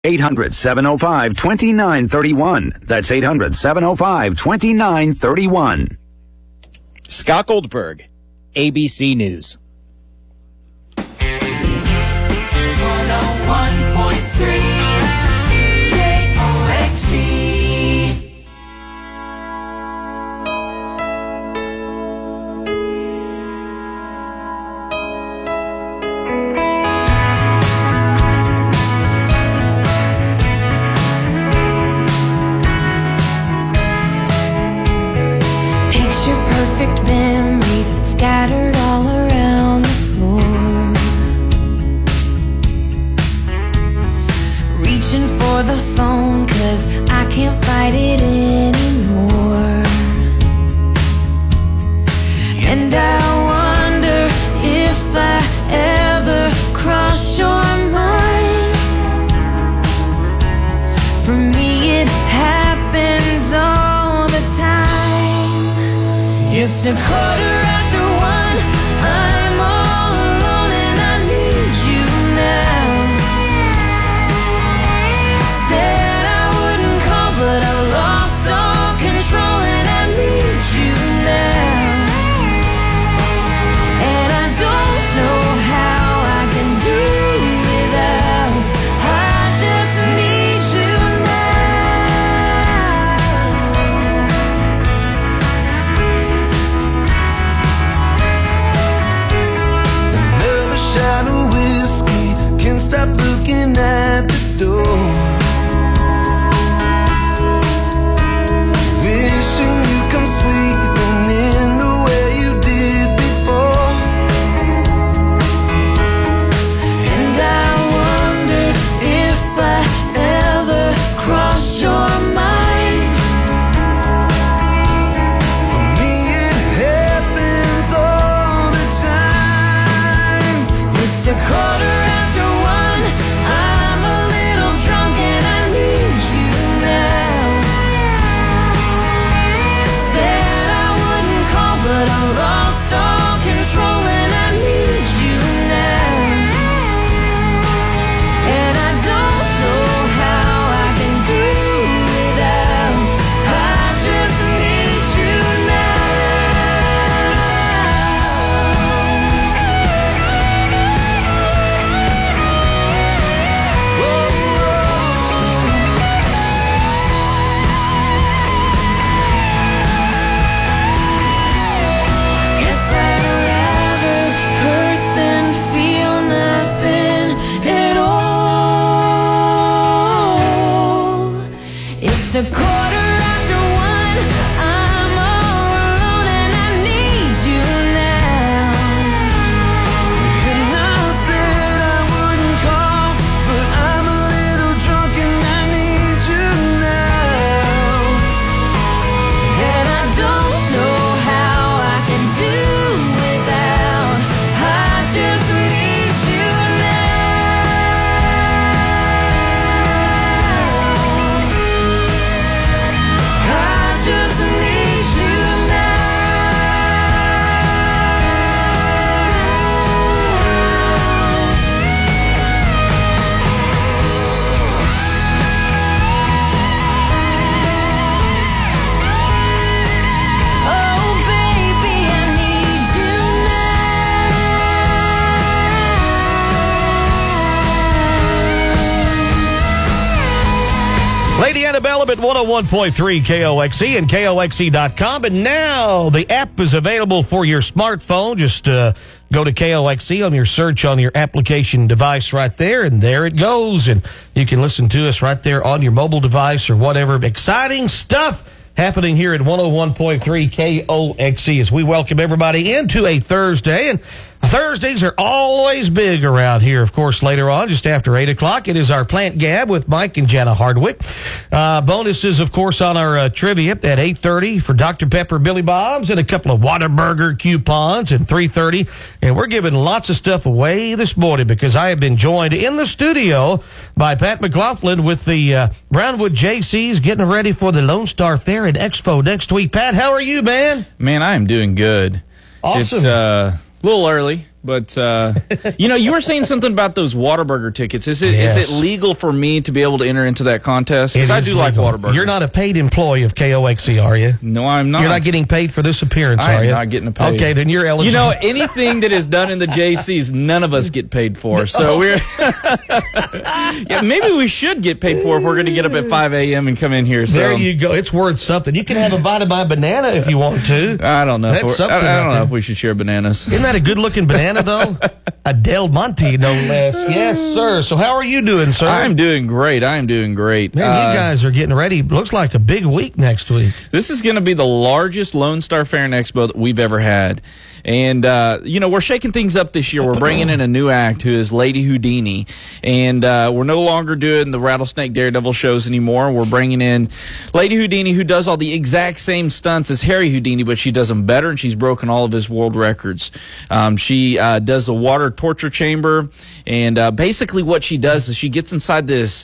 800-705-2931. That's 800-705-2931. Scott Goldberg, ABC News. 101.3 Perfect memories scattered all around the floor. Reaching for the phone 'cause I can't fight it anymore. And I wonder if I ever cross your mind. For me it happens all the time. It's a quarter after one, I'm all alone and I need you now. Said I wouldn't call but I've lost all control and I need you now. And I don't know how I can do without, I just need you shot of whiskey, can't stop looking at the door. Wishing you come sweeping in the way you did before. And I wonder if I ever cross your mind. For me it happens all the time. It's a quarter after one, I'm a little drunk and I need you now. Said I wouldn't call but I lost all control and I need you now. And I don't know how I can do without, I just need you Guess I'd rather hurt than feel nothing at all. It's a quarter after one, I'm all alone and I need you now. And I said I wouldn't call, but I'm a little drunk and I need you now. And I don't know how I can do without, I just need you now. I just need you now. Oh baby, I need you now. Lady Annabelle up at 101.3 KOXE and KOXE.com. And now the app is available for your smartphone. Just go to KOXE on your search on your application device right there, and there it goes. And you can listen to us right there on your mobile device or whatever. Exciting stuff happening here at 101.3 KOXE as we welcome everybody into a Thursday. And Thursdays are always big around here. Of course, later on, just after 8 o'clock, it is our Plant Gab with Mike and Jana Hardwick. Bonuses, of course, on our trivia at 8:30 for Dr. Pepper Billy Bob's and a couple of Whataburger coupons at 3:30. And we're giving lots of stuff away this morning because I have been joined in the studio by Pat McLaughlin with the Brownwood JCs getting ready for the Lone Star Fair and Expo next week. Pat, how are you, man? Man, I am doing good. Awesome. It's a little early But, you were saying something about those Whataburger tickets. Is it legal for me to be able to enter into that contest? Because I do like Whataburger. You're not a paid employee of KOXE, are you? No, I'm not. You're not getting paid for this appearance, are you? I'm not getting paid. Okay, then you're eligible. Anything that is done in the JCs, none of us get paid for. So we're... maybe we should get paid for if we're going to get up at 5 a.m. and come in here. So. There you go. It's worth something. You can have a bite of my banana if you want to. I don't know. That's something. I don't know if we should share bananas. Isn't that a good-looking banana, though? A Del Monte, no less. Yes, sir. So how are you doing, sir? I'm doing great. Man, you guys are getting ready. Looks like a big week next week. This is going to be the largest Lone Star Fair and Expo that we've ever had. And, we're shaking things up this year. We're bringing in a new act who is Lady Houdini. And we're no longer doing the Rattlesnake Daredevil shows anymore. We're bringing in Lady Houdini, who does all the exact same stunts as Harry Houdini, but she does them better, and she's broken all of his world records. She does the water torture chamber, and basically what she does is she gets inside this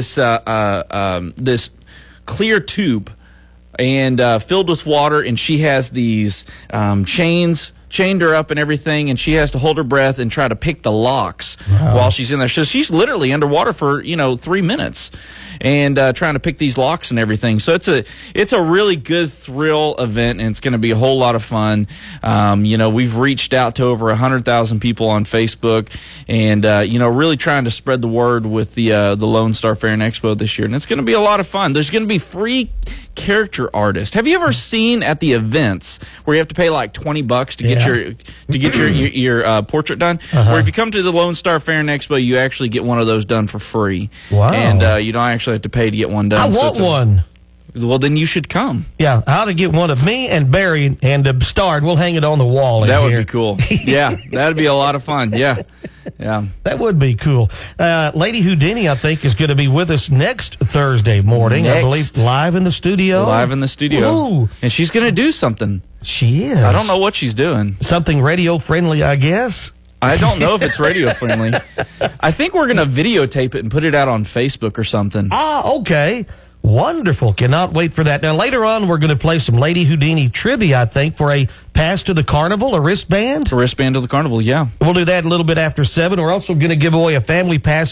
clear tube and filled with water, and she has these chained her up and everything, and she has to hold her breath and try to pick the locks while she's in there. So she's literally underwater for 3 minutes and trying to pick these locks and everything. So it's a really good thrill event, and it's going to be a whole lot of fun. We've reached out to over 100,000 people on Facebook, and really trying to spread the word with the Lone Star Fair and Expo this year, and it's going to be a lot of fun. There's going to be free character artists. Have you ever seen at the events where you have to pay like $20 to get your portrait done? Where if you come to the Lone Star Fair and Expo, you actually get one of those done for free. Wow! And you don't actually have to pay to get one done. I want one. Well, then you should come. Yeah, I ought to get one of me and Barry and Starred. We'll hang it on the wall. That would be cool. Yeah, that'd be a lot of fun. Yeah. That would be cool. Lady Houdini, I think, is going to be with us next Thursday morning. I believe live in the studio. Ooh. And she's going to do something. She is. I don't know what she's doing. Something radio friendly, I guess. I don't know if it's radio friendly. I think we're going to videotape it and put it out on Facebook or something. Okay. Wonderful. Cannot wait for that. Now, later on, we're going to play some Lady Houdini trivia, I think, for a pass to the carnival, a wristband. A wristband to the carnival, yeah. We'll do that a little bit after 7. We're also going to give away a family pack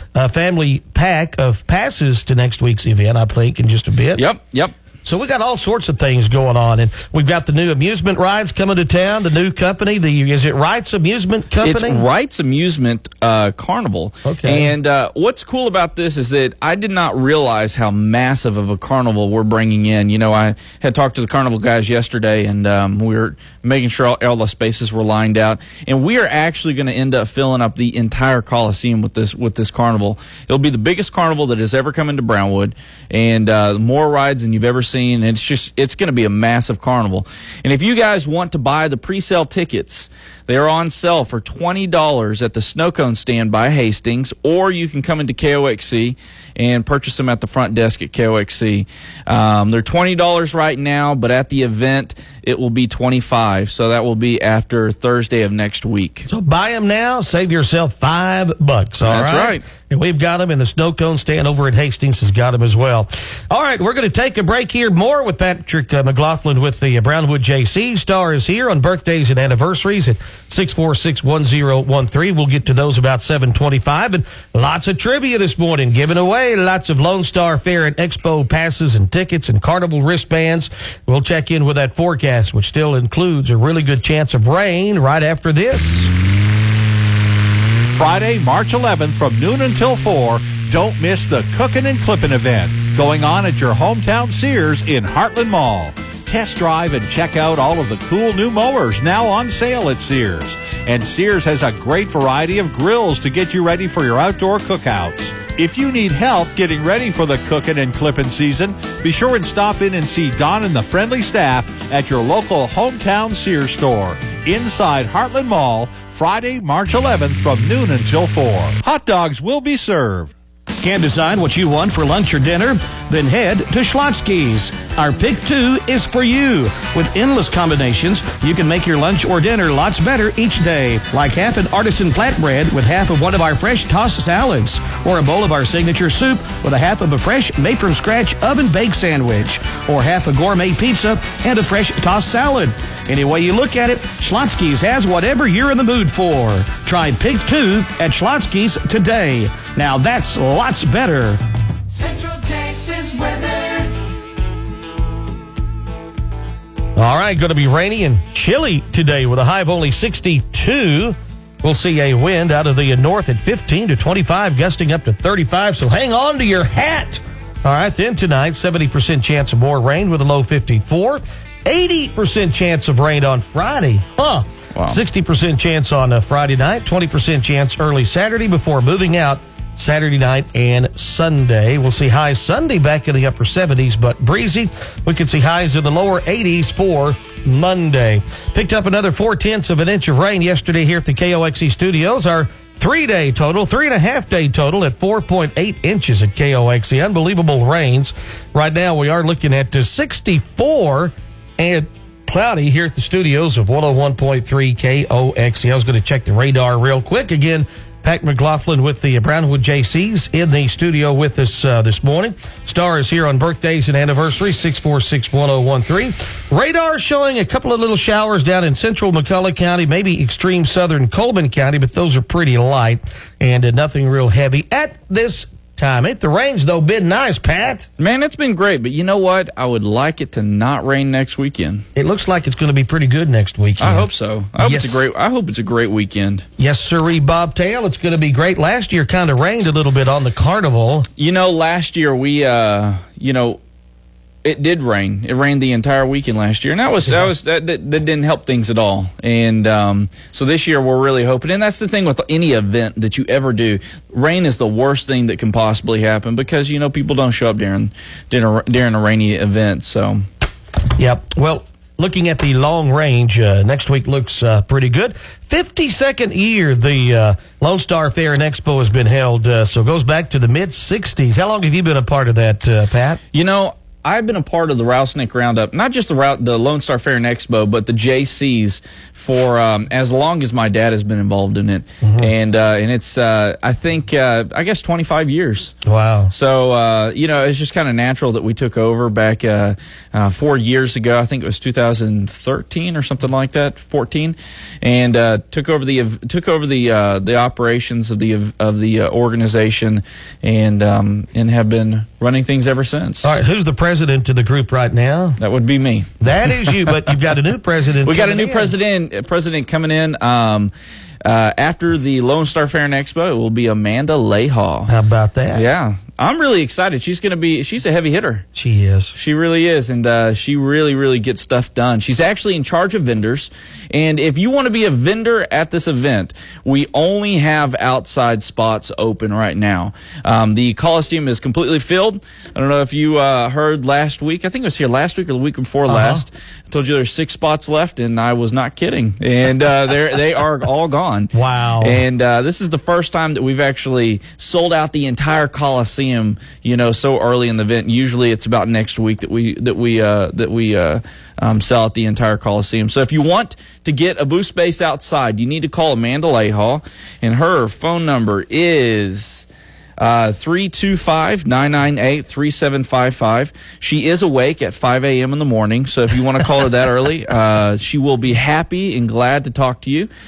of passes to next week's event, I think, in just a bit. Yep. So we got all sorts of things going on, and we've got the new amusement rides coming to town. The new company, is it Wrights Amusement Company? It's Wrights Amusement Carnival. Okay. And what's cool about this is that I did not realize how massive of a carnival we're bringing in. I had talked to the carnival guys yesterday, and we were making sure all the spaces were lined out. And we are actually going to end up filling up the entire Coliseum with this carnival. It'll be the biggest carnival that has ever come into Brownwood, and more rides than you've ever seen. And it's going to be a massive carnival. And if you guys want to buy the pre-sale tickets, they are on sale for $20 at the Snow Cone stand by Hastings, or you can come into KOXE and purchase them at the front desk at KOXE. They're $20 right now, but at the event it will be $25. So that will be after Thursday of next week. So buy them now, save yourself $5. That's right. And we've got them, and the Snow Cone stand over at Hastings has got them as well. All right, we're going to take a break here. More with Patrick McLaughlin with the Brownwood JC. Star is here on birthdays and anniversaries at 646-1013. We'll get to those about 7:25. And lots of trivia this morning giving away. Lots of Lone Star Fair and Expo passes and tickets and carnival wristbands. We'll check in with that forecast, which still includes a really good chance of rain right after this. Friday, March 11th from noon until 4. Don't miss the Cookin' and Clippin' event going on at your hometown Sears in Heartland Mall. Test drive and check out all of the cool new mowers now on sale at Sears. And Sears has a great variety of grills to get you ready for your outdoor cookouts. If you need help getting ready for the Cookin' and Clippin' season, be sure and stop in and see Don and the friendly staff at your local hometown Sears store inside Heartland Mall, Friday, March 11th from noon until 4. Hot dogs will be served. Can't decide what you want for lunch or dinner? Then head to Schlotzsky's. Our Pick 2 is for you. With endless combinations, you can make your lunch or dinner lots better each day. Like half an artisan flatbread with half of one of our fresh tossed salads. Or a bowl of our signature soup with a half of a fresh made-from-scratch oven-baked sandwich. Or half a gourmet pizza and a fresh tossed salad. Any way you look at it, Schlotzsky's has whatever you're in the mood for. Try Pig 2 at Schlotzsky's today. Now that's lots better. Central Texas weather. All right, going to be rainy and chilly today with a high of only 62. We'll see a wind out of the north at 15 to 25, gusting up to 35. So hang on to your hat. All right, then tonight, 70% chance of more rain with a low 54. 80% chance of rain on Friday. Wow. 60% chance on Friday night, 20% chance early Saturday before moving out Saturday night and Sunday. We'll see highs Sunday back in the upper 70s, but breezy. We can see highs in the lower 80s for Monday. Picked up another 0.4 of an inch of rain yesterday here at the KOXE studios. Our 3-day total, 3.5-day total at 4.8 inches at KOXE. Unbelievable rains. Right now we are looking at 64 and cloudy here at the studios of 101.3 KOXE. I was going to check the radar real quick. Again, Pat McLaughlin with the Brownwood JCs in the studio with us this morning. Star is here on birthdays and anniversaries, 6461013. Radar showing a couple of little showers down in central McCullough County, maybe extreme southern Coleman County, but those are pretty light and nothing real heavy at this time. Ain't the rain's, though, been nice, Pat? Man, it's been great, but you know what? I would like it to not rain next weekend. It looks like it's going to be pretty good next weekend. I hope so. I hope it's a great weekend. Yes, sirree, Bobtail. It's going to be great. Last year kind of rained a little bit on the carnival. You know, last year we, it did rain. It rained the entire weekend last year, and that didn't help things at all. And so this year we're really hoping. And that's the thing with any event that you ever do. Rain is the worst thing that can possibly happen because people don't show up during a rainy event. So, yep. Well, looking at the long range, next week looks pretty good. 52nd year the Lone Star Fair and Expo has been held, so it goes back to the mid '60s. How long have you been a part of that, Pat? I've been a part of the Rattlesnake Roundup, not just the Lone Star Fair and Expo, but the JCs for as long as my dad has been involved in it, and it's I guess 25 years. Wow! So it's just kind of natural that we took over back 4 years ago. I think it was 2013 or something like that, 14, and took over the operations of the organization, and have been running things ever since. All right, who's the president of the group right now? That would be me. That is you, but you've got a new president. We got a new president coming in. After the Lone Star Fair and Expo, it will be Amanda Lahal. How about that? Yeah. I'm really excited. She's a heavy hitter. She is. She really is, and she really, really gets stuff done. She's actually in charge of vendors, and if you want to be a vendor at this event, we only have outside spots open right now. The Coliseum is completely filled. I don't know if you heard last week. I think it was here last week or the week before last. I told you there's 6 spots left, and I was not kidding. And they are all gone. Wow. And this is the first time that we've actually sold out the entire Coliseum, so early in the event. Usually it's about next week that we sell out the entire Coliseum. So if you want to get a booth space outside, you need to call Amanda Lahal, and her phone number is 325-998-3755. She is awake at 5 a.m. in the morning, so if you want to call her that early, she will be happy and glad to talk to you.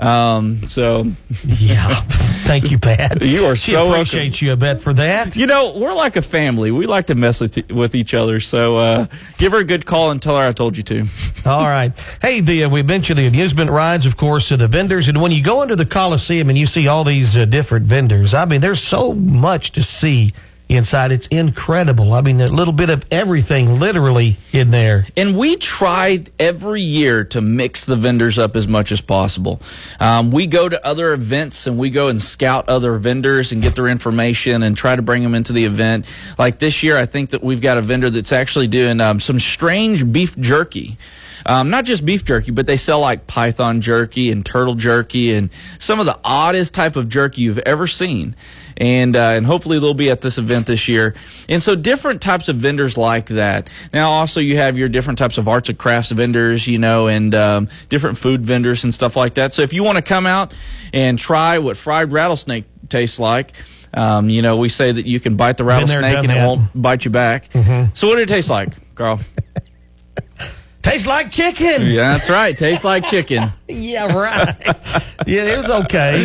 Yeah. Thank you, Pat. You are she so appreciates you a bit for that. We're like a family. We like to mess with each other. So give her a good call and tell her I told you to. All right. Hey, we mentioned the amusement rides, of course, the vendors. And when you go into the Coliseum and you see all these different vendors, I mean, there's so much to see inside. It's incredible. I mean, a little bit of everything literally in there. And we tried every year to mix the vendors up as much as possible. We go to other events and we go and scout other vendors and get their information and try to bring them into the event. Like this year, I think that we've got a vendor that's actually doing some strange beef jerky. Not just beef jerky, but they sell like python jerky and turtle jerky and some of the oddest type of jerky you've ever seen. And hopefully they'll be at this event this year. And so different types of vendors like that. Now also you have your different types of arts and crafts vendors, and different food vendors and stuff like that. So if you want to come out and try what fried rattlesnake tastes like, we say that you can bite the rattlesnake and it won't bite you back. So what did it taste like, Carl? Tastes like chicken. Yeah, that's right. Tastes like chicken. Yeah, right. Yeah, it was okay.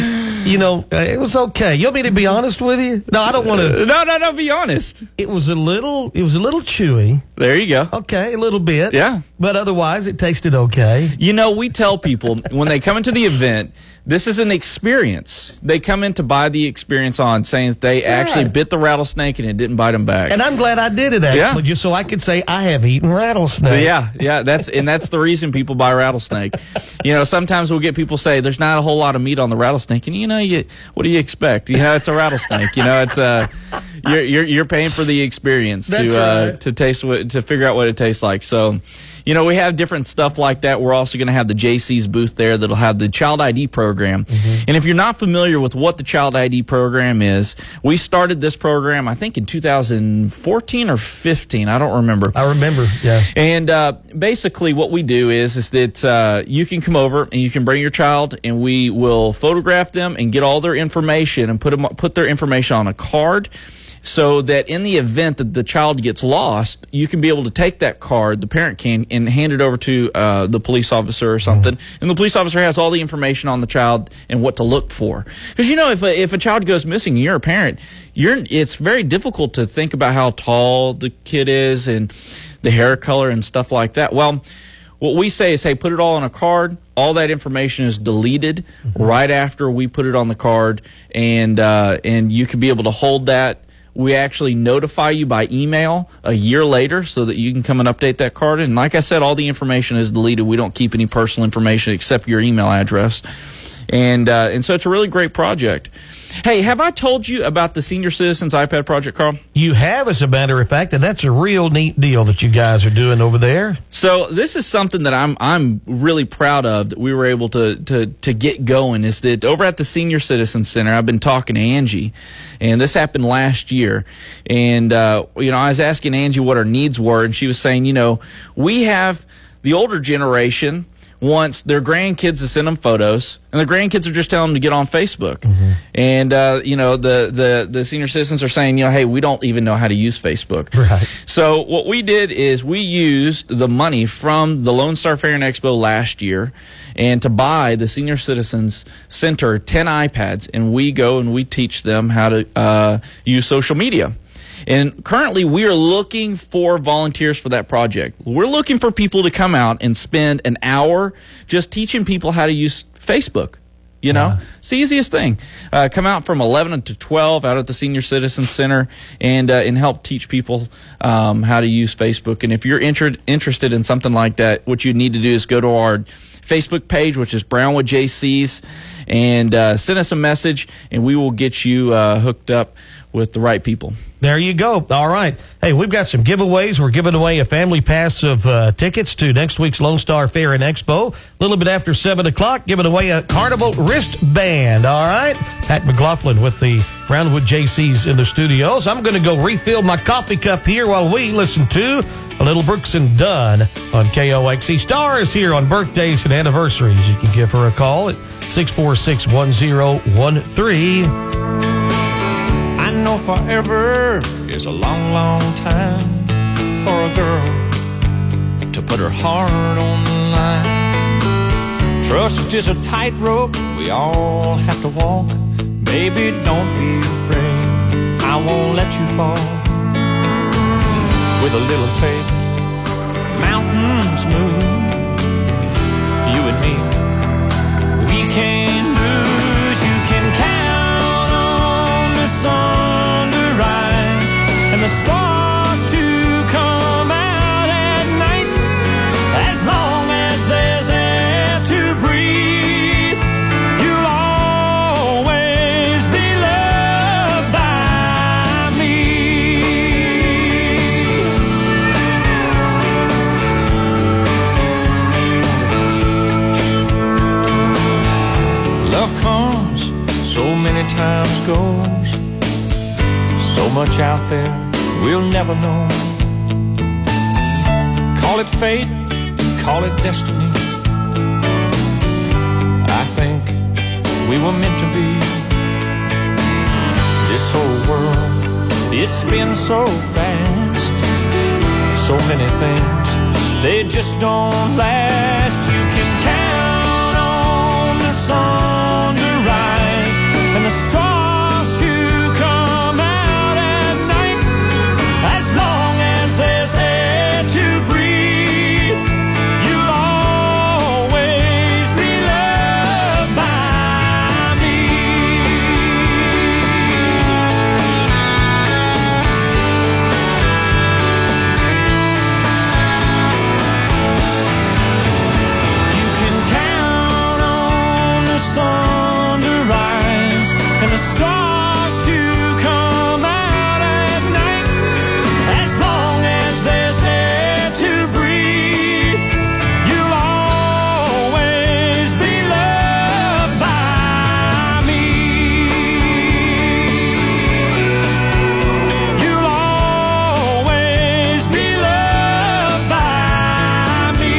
It was okay. You want me to be honest with you? No, I don't want to. No, be honest. It was a little chewy. There you go. Okay, a little bit. Yeah. But otherwise, it tasted okay. We tell people when they come into the event, this is an experience. They come in to buy the experience on, saying that they actually bit the rattlesnake and it didn't bite them back. And I'm glad I did it, actually, just so I could say I have eaten rattlesnake. Yeah, that's the reason people buy rattlesnake. Sometimes we'll get people say there's not a whole lot of meat on the rattlesnake, and what do you expect? It's a rattlesnake. It's you're paying for the experience to taste to figure out what it tastes like. So, we have different stuff like that. We're also going to have the JC's booth there that'll have the Child ID program. And if you're not familiar with what the Child ID program is, we started this program, I think, in 2014 or 15. I don't remember. I remember, yeah. And basically what we do is that you can come over and you can bring your child, and we will photograph them and get all their information and put their information on a card, so that in the event that the child gets lost, you can be able to take that card, the parent can, and hand it over to the police officer or something. And the police officer has all the information on the child and what to look for. Because, if a child goes missing and you're a parent, it's very difficult to think about how tall the kid is and the hair color and stuff like that. Well, what we say is, hey, put it all on a card. All that information is deleted right after we put it on the card, and you can be able to hold that. We actually notify you by email a year later so that you can come and update that card. And like I said, all the information is deleted. We don't keep any personal information except your email address. And so it's a really great project. Hey, have I told you about the Senior Citizens iPad project, Carl? You have, as a matter of fact, and that's a real neat deal that you guys are doing over there. So this is something that I'm really proud of that we were able to get going. Is that over at the Senior Citizens Center, I've been talking to Angie, and this happened last year. And I was asking Angie what her needs were, and she was saying, we have the older generation wants their grandkids to send them photos, and their grandkids are just telling them to get on Facebook. And the senior citizens are saying, hey, we don't even know how to use Facebook. Right. So what we did is we used the money from the Lone Star Fair and Expo last year, and to buy the Senior Citizens Center 10 iPads, and we go and we teach them how to use social media. And currently, we are looking for volunteers for that project. We're looking for people to come out and spend an hour just teaching people how to use Facebook. It's the easiest thing. Come out from 11 to 12 out at the Senior Citizens Center and help teach people how to use Facebook. And if you're interested in something like that, what you need to do is go to our Facebook page, which is Brownwood JC's, and send us a message, and we will get you hooked up with the right people. There you go. All right. Hey, we've got some giveaways. We're giving away a family pass of tickets to next week's Lone Star Fair and Expo. A little bit after 7 o'clock, giving away a Carnival wristband. All right. Pat McLaughlin with the Brownwood JC's in the studios. I'm going to go refill my coffee cup here while we listen to a little Brooks and Dunn on KOXC. Star is here on birthdays and anniversaries. You can give her a call at 646-1013. I know forever is a long, long time for a girl to put her heart on the line. Trust is a tightrope we all have to walk. Baby, don't be afraid, I won't let you fall. With a little faith, mountains move. You and me, we can lose. You can count on the sun to rise and the stars to come out at night. As long as there's air to breathe, you'll always be loved by me. Love comes, so many times goes. So much out there we'll never know. Call it fate, call it destiny. I think we were meant to be. This whole world, it spins so fast. So many things they just don't last. You can count on the sun to rise and the stars to come out at night. As long as there's air to breathe, you'll always be loved by me. You can count on the sun to rise and the stars to come out at night. As long as there's air to breathe, you'll always be loved by me. You'll always be loved by me.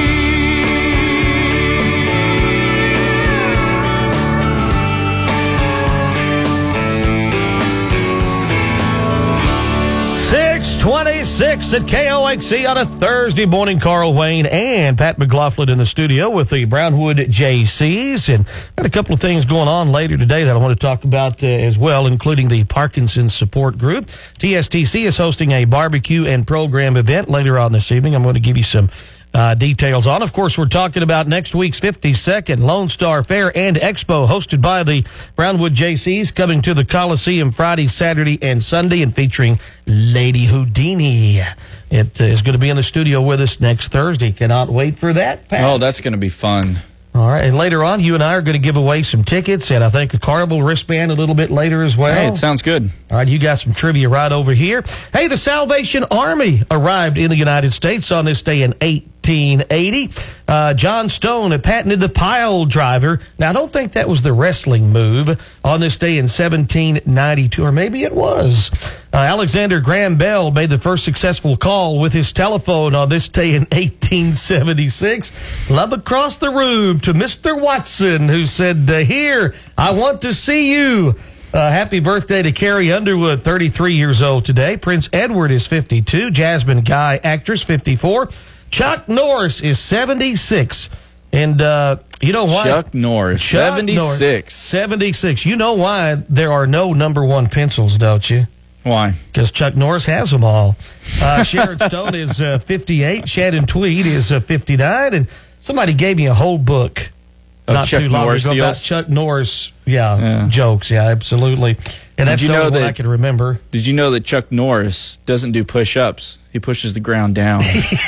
6:26 at KOXC on a Thursday morning. Carl Wayne and Pat McLaughlin in the studio with the Brownwood JCs. And got a couple of things going on later today that I want to talk about as well, including the Parkinson's Support Group. TSTC is hosting a barbecue and program event later on this evening. I'm going to give you some details on. Of course, we're talking about next week's 52nd Lone Star Fair and Expo, hosted by the Brownwood JCs, coming to the Coliseum Friday, Saturday, and Sunday, and featuring Lady Houdini. It is going to be in the studio with us next Thursday. Cannot wait for that, Pat. Oh, that's going to be fun. All right, and later on, you and I are going to give away some tickets, and I think a Carnival wristband a little bit later as well. Hey, it sounds good. All right, you got some trivia right over here. Hey, the Salvation Army arrived in the United States on this day in 1880. John Stone had patented the pile driver. Now, I don't think that was the wrestling move on this day in 1792, or maybe it was. Alexander Graham Bell made the first successful call with his telephone on this day in 1876. Love across the room to Mr. Watson, who said, here, I want to see you. Happy birthday to Carrie Underwood, 33 years old today. Prince Edward is 52. Jasmine Guy, actress, 54. Chuck Norris is 76. And you know why? Chuck Norris, 76. 76. You know why there are no number one pencils, don't you? Why? Because Chuck Norris has them all. Sharon Stone is 58. Shannon Tweed is 59. And somebody gave me a whole book not Chuck too long Norris ago about deals? Chuck Norris jokes. Yeah, absolutely. And that's Did the you know only one that- I can remember. Did you know that Chuck Norris doesn't do push-ups? He pushes the ground down.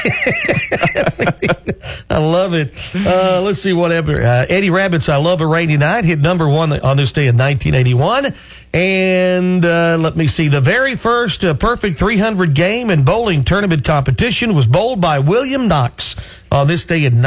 I love it. Let's see whatever. Eddie Rabbit's I Love a Rainy Night hit number one on this day in 1981. And let me see. The very first perfect 300 game and bowling tournament competition was bowled by William Knox on this day in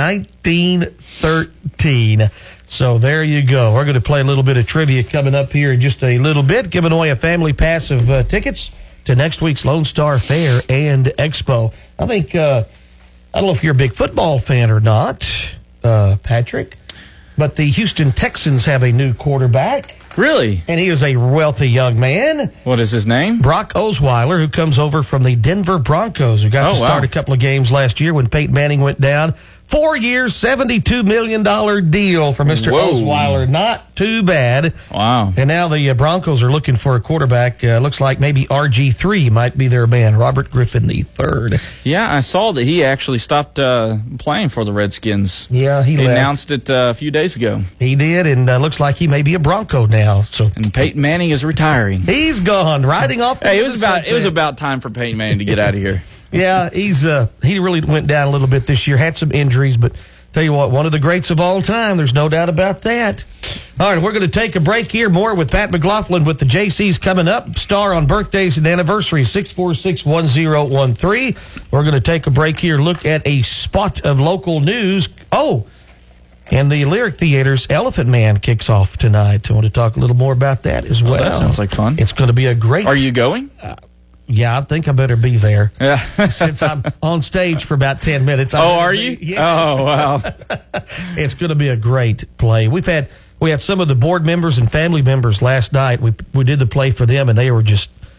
1913. So there you go. We're going to play a little bit of trivia coming up here in just a little bit, giving away a family pass of tickets to next week's Lone Star Fair and Expo. I think, I don't know if you're a big football fan or not, Patrick, but the Houston Texans have a new quarterback. Really? And he is a wealthy young man. What is his name? Brock Osweiler, who comes over from the Denver Broncos, who got to start a couple of games last year when Peyton Manning went down. 4 years, $72 million deal for Mr. Osweiler. Not too bad. Wow. And now the Broncos are looking for a quarterback. Looks like maybe RG3 might be their man, Robert Griffin III. Yeah, I saw that he actually stopped playing for the Redskins. Yeah, he He left. announced it a few days ago. He did, and looks like he may be a Bronco now. So And Peyton Manning is retiring. he's gone, riding off. Hey, into the it was sunset. about time for Peyton Manning to get out of here. Yeah, he really went down a little bit this year. Had some injuries, but tell you what, one of the greats of all time. There's no doubt about that. All right, we're going to take a break here. More with Pat McLaughlin with the JCs coming up. Star on birthdays and anniversaries, 646-1013. We're going to take a break here. Look at a spot of local news. Oh, and the Lyric Theater's Elephant Man kicks off tonight. I want to talk a little more about that as well. That sounds like fun. It's going to be a great... Are you going? Yeah, I think I better be there. Yeah. Since I'm on stage for about 10 minutes. Are you? Yes. Oh, wow. It's going to be a great play. We had some of the board members and family members last night. We did the play for them, and they were just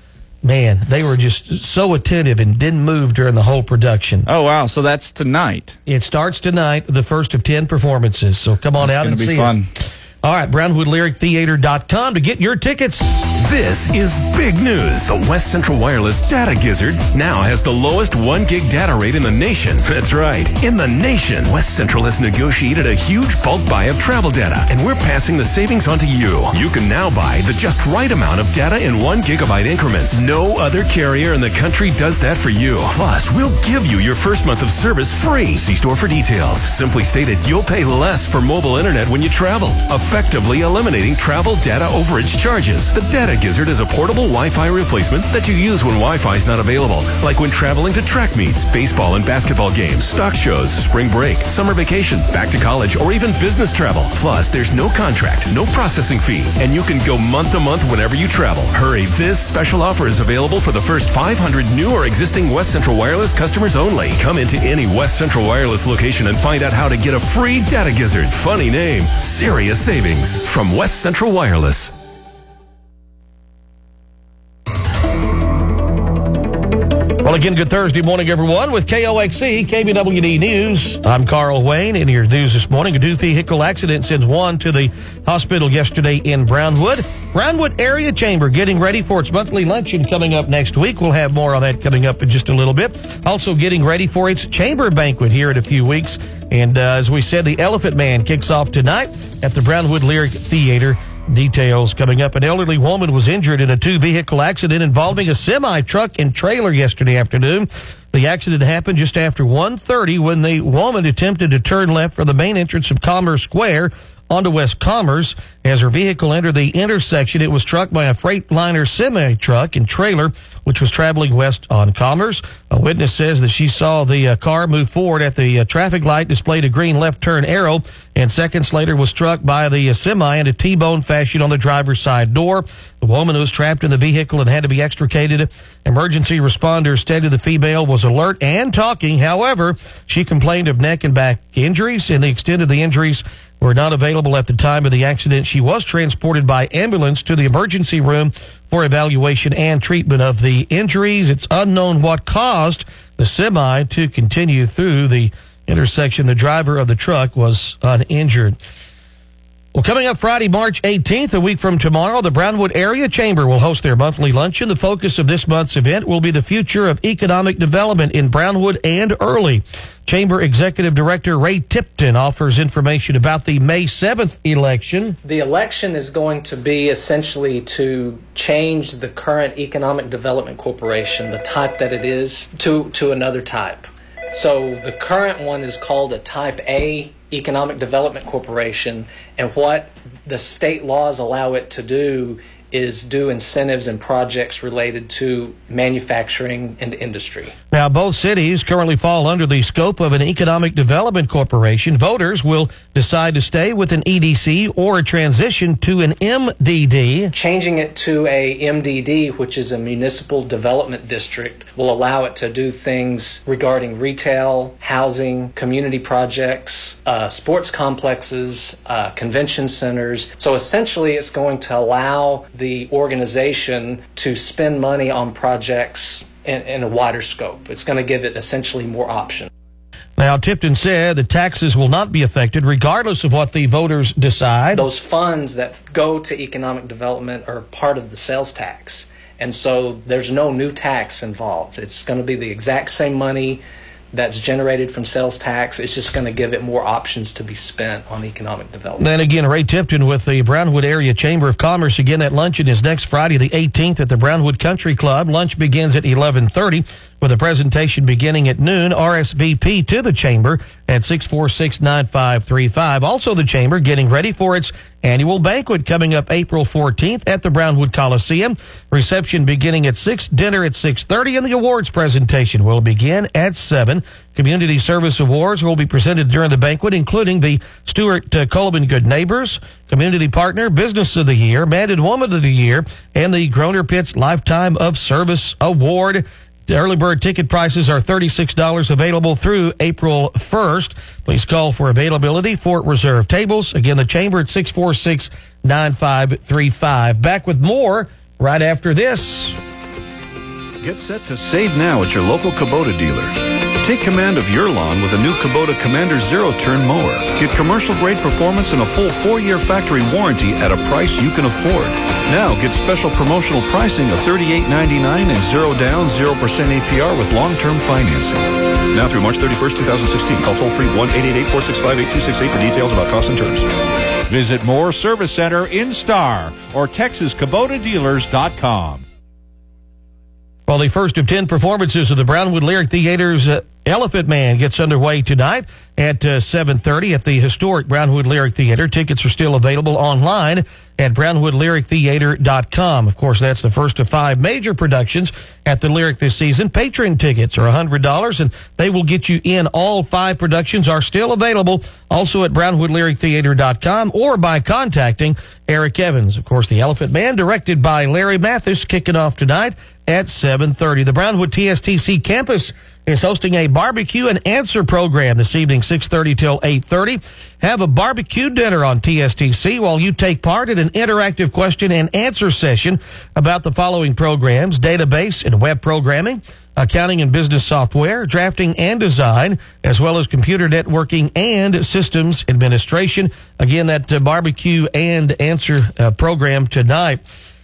man, they were just so attentive and didn't move during the whole production. Oh, wow. So that's tonight. It starts tonight, the first of 10 performances. So come on out and see us. It's going to be fun. All right, BrownwoodLyricTheater.com to get your tickets. This is big news. The West Central Wireless Data Gizzard now has the lowest 1 gig data rate in the nation. That's right, in the nation. West Central has negotiated a huge bulk buy of travel data, and we're passing the savings on to you. You can now buy the just right amount of data in 1 gigabyte increments. No other carrier in the country does that for you. Plus, we'll give you your first month of service free. See store for details. Simply stated, you'll pay less for mobile internet when you travel, effectively eliminating travel data overage charges. The Data Gizzard is a portable Wi-Fi replacement that you use when Wi-Fi is not available, like when traveling to track meets, baseball and basketball games, stock shows, spring break, summer vacation, back to college, or even business travel. Plus, there's no contract, no processing fee, and you can go month to month whenever you travel. Hurry, this special offer is available for the first 500 new or existing West Central Wireless customers only. Come into any West Central Wireless location and find out how to get a free Data Gizzard. Funny name, serious savings from West Central Wireless. Well, again, good Thursday morning, everyone, with KOXC, KBWD News. I'm Carl Wayne. In your news this morning, a new vehicle accident sends one to the hospital yesterday in Brownwood. Brownwood Area Chamber getting ready for its monthly luncheon coming up next week. We'll have more on that coming up in just a little bit. Also getting ready for its chamber banquet here in a few weeks. And as we said, the Elephant Man kicks off tonight at the Brownwood Lyric Theater. Details coming up. An elderly woman was injured in a two-vehicle accident involving a semi-truck and trailer yesterday afternoon. The accident happened just after 1:30 when the woman attempted to turn left from the main entrance of Commerce Square onto West Commerce. As her vehicle entered the intersection, it was struck by a Freightliner semi-truck and trailer, which was traveling west on Commerce. A witness says that she saw the car move forward at the traffic light, displayed a green left turn arrow, and seconds later was struck by the semi in a T-bone fashion on the driver's side door. The woman was trapped in the vehicle and had to be extricated. Emergency responders stated the female was alert and talking. However, she complained of neck and back injuries, and the extent of the injuries were not available at the time of the accident. She was transported by ambulance to the emergency room for evaluation and treatment of the injuries. It's unknown what caused the semi to continue through the intersection. The driver of the truck was uninjured. Well, coming up Friday, March 18th, a week from tomorrow, the Brownwood Area Chamber will host their monthly luncheon. The focus of this month's event will be the future of economic development in Brownwood and Early. Chamber Executive Director Ray Tipton offers information about the May 7th election. The election is going to be essentially to change the current Economic Development Corporation, the type that it is, to another type. So the current one is called a Type A Economic Development Corporation, and what the state laws allow it to do is do incentives and projects related to manufacturing and industry. Now, both cities currently fall under the scope of an economic development corporation. Voters will decide to stay with an EDC or a transition to an MDD. Changing it to a MDD, which is a municipal development district, will allow it to do things regarding retail, housing, community projects, sports complexes, convention centers. So essentially, it's going to allow the organization to spend money on projects in a wider scope. It's going to give it essentially more options. Now, Tipton said the taxes will not be affected regardless of what the voters decide. Those funds that go to economic development are part of the sales tax. And so there's no new tax involved. It's going to be the exact same money that's generated from sales tax. It's just going to give it more options to be spent on economic development. Then again, Ray Tipton with the Brownwood Area Chamber of Commerce. Again, that luncheon is next Friday, the 18th at the Brownwood Country Club. Lunch begins at 11:30 with a presentation beginning at noon. RSVP to the Chamber at 646-9535. Also, the Chamber getting ready for its annual banquet coming up April 14th at the Brownwood Coliseum. Reception beginning at 6, dinner at 6:30, and the awards presentation will begin at 7. Community Service Awards will be presented during the banquet, including the Stuart Coleman Good Neighbors, Community Partner, Business of the Year, Man and Woman of the Year, and the Groner Pitts Lifetime of Service Award. The early bird ticket prices are $36 available through April 1st. Please call for availability for reserved tables. Again, the Chamber at 646-9535. Back with more right after this. Get set to save now at your local Kubota dealer. Take command of your lawn with a new Kubota Commander zero-turn mower. Get commercial-grade performance and a full 4-year factory warranty at a price you can afford. Now get special promotional pricing of $38.99 and 0 down, 0% APR with long-term financing. Now through March 31st, 2016. Call toll-free 1-888-465-8268 for details about costs and terms. Visit Moore Service Center in Star or TexasKubotaDealers.com. Well, the first of 10 performances of the Brownwood Lyric Theater's Elephant Man gets underway tonight at 7:30 at the historic Brownwood Lyric Theater. Tickets are still available online at brownwoodlyrictheater.com. Of course, that's the first of 5 major productions at the Lyric this season. Patron tickets are $100, and they will get you in. All 5 productions are still available also at brownwoodlyrictheater.com or by contacting Eric Evans. Of course, The Elephant Man, directed by Larry Mathis, kicking off tonight at 7:30. The Brownwood TSTC campus is hosting a barbecue and answer program this evening, 6:30 till 8:30. Have a barbecue dinner on TSTC while you take part in an interactive question and answer session about the following programs: database and web programming, accounting and business software, drafting and design, as well as computer networking and systems administration. Again, that barbecue and answer program tonight.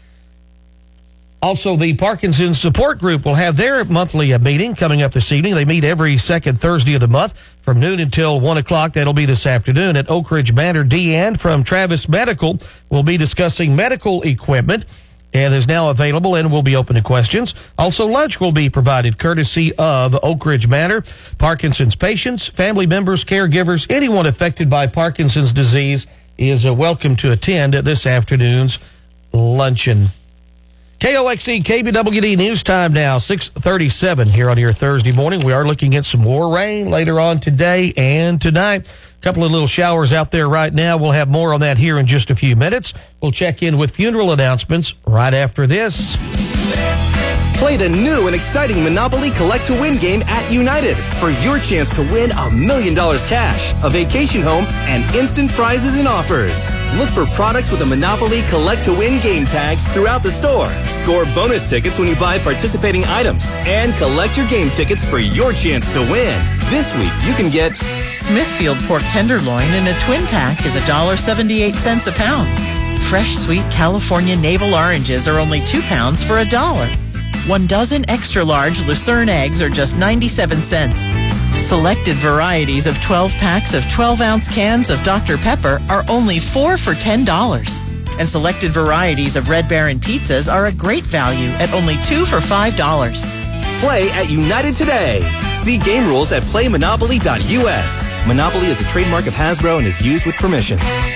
Also, the Parkinson's Support Group will have their monthly meeting coming up this evening. They meet every second Thursday of the month from noon until 1 o'clock. That'll be this afternoon at Oak Ridge Manor. Deanne from Travis Medical will be discussing medical equipment, and is now available and will be open to questions. Also, lunch will be provided courtesy of Oak Ridge Manor. Parkinson's patients, family members, caregivers, anyone affected by Parkinson's disease is welcome to attend this afternoon's luncheon. KOXE KBWD News Time now, 6:37 here on your Thursday morning. We are looking at some more rain later on today and tonight. A couple of little showers out there right now. We'll have more on that here in just a few minutes. We'll check in with funeral announcements right after this. Play the new and exciting Monopoly Collect to Win game at United for your chance to win $1 million cash, a vacation home, and instant prizes and offers. Look for products with the Monopoly Collect to Win game tags throughout the store. Score bonus tickets when you buy participating items, and collect your game tickets for your chance to win. This week, you can get Smithfield pork tenderloin in a twin pack is $1.78 a pound. Fresh sweet California navel oranges are only 2 pounds for $1. 1 dozen extra large Lucerne eggs are just 97 cents. Selected varieties of 12 packs of 12-ounce cans of Dr. Pepper are only 4 for $10. And selected varieties of Red Baron pizzas are a great value at only 2 for $5. Play at United today. See game rules at playmonopoly.us. Monopoly is a trademark of Hasbro and is used with permission.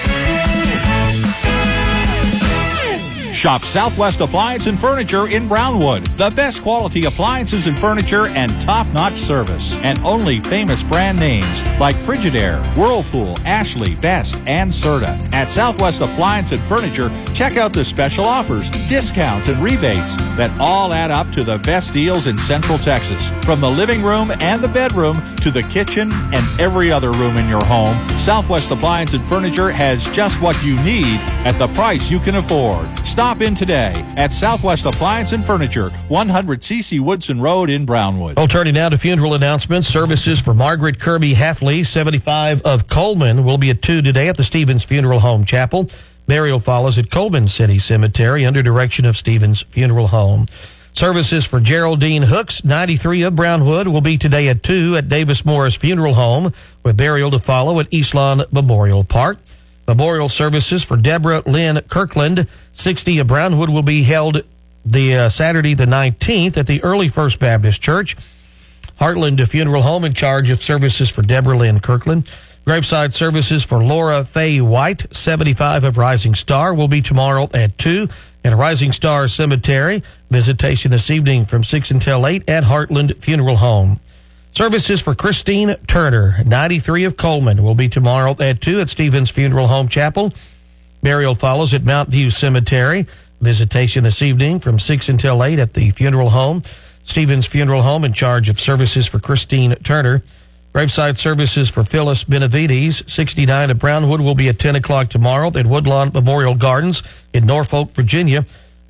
Shop Southwest Appliance and Furniture in Brownwood. The best quality appliances and furniture and top-notch service. And only famous brand names like Frigidaire, Whirlpool, Ashley, Best, and Serta. At Southwest Appliance and Furniture, check out the special offers, discounts, and rebates that all add up to the best deals in Central Texas. From the living room and the bedroom to the kitchen and every other room in your home, Southwest Appliance and Furniture has just what you need at the price you can afford. Stop in today at Southwest Appliance and Furniture, 100 C.C. Woodson Road in Brownwood. Well, turning now to funeral announcements. Services for Margaret Kirby Halfley, 75 of Coleman, will be at 2 today at the Stevens Funeral Home Chapel. Burial follows at Coleman City Cemetery under direction of Stevens Funeral Home. Services for Geraldine Hooks, 93 of Brownwood, will be today at 2 at Davis Morris Funeral Home, with burial to follow at Eastlawn Memorial Park. Memorial services for Deborah Lynn Kirkland, 60 of Brownwood, will be held the Saturday the 19th at the Early First Baptist Church. Heartland Funeral Home in charge of services for Deborah Lynn Kirkland. Graveside services for Laura Faye White, 75 of Rising Star, will be tomorrow at 2 at Rising Star Cemetery. Visitation this evening from 6 until 8 at Heartland Funeral Home. Services for Christine Turner, 93 of Coleman, will be tomorrow at 2 at Stevens Funeral Home Chapel. Burial follows at Mount View Cemetery. Visitation this evening from 6 until 8 at the funeral home. Stevens Funeral Home in charge of services for Christine Turner. Graveside services for Phyllis Benavides, 69 of Brownwood, will be at 10 o'clock tomorrow at Woodlawn Memorial Gardens in Norfolk, Virginia.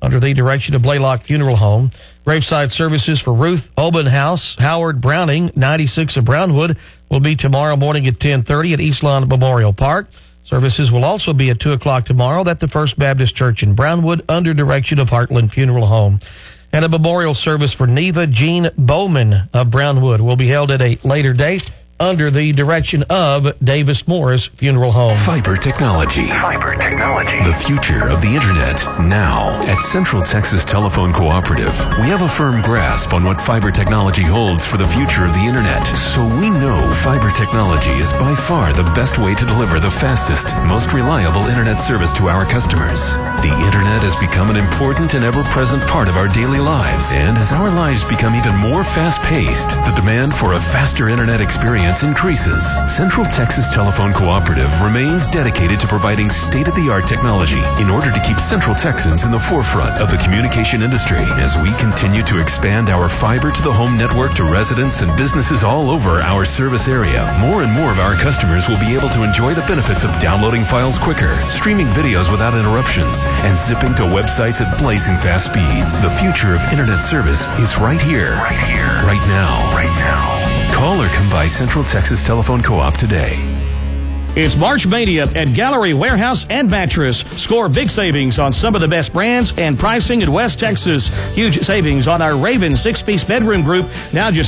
under the direction of Blaylock Funeral Home. Graveside services for Ruth Obenhouse, Howard Browning, 96 of Brownwood, will be tomorrow morning at 10:30 at Eastlawn Memorial Park. Services will also be at 2 o'clock tomorrow at the First Baptist Church in Brownwood under direction of Heartland Funeral Home. And a memorial service for Neva Jean Bowman of Brownwood will be held at a later date under the direction of Davis Morris Funeral Home. Fiber technology. The future of the Internet now. At Central Texas Telephone Cooperative, we have a firm grasp on what fiber technology holds for the future of the Internet. So we know fiber technology is by far the best way to deliver the fastest, most reliable Internet service to our customers. The Internet has become an important and ever-present part of our daily lives. And as our lives become even more fast-paced, the demand for a faster Internet experience increases. Central Texas Telephone Cooperative remains dedicated to providing state-of-the-art technology in order to keep Central Texans in the forefront of the communication industry as we continue to expand our fiber-to-the-home network to residents and businesses all over our service area. More and more of our customers will be able to enjoy the benefits of downloading files quicker, streaming videos without interruptions, and zipping to websites at blazing fast speeds. The future of Internet service is right here. Right now. Call or come by Central Texas Telephone Co-op today. It's March Mania at Gallery Warehouse and Mattress. Score big savings on some of the best brands and pricing in West Texas. Huge savings on our Raven 6-piece bedroom group, now just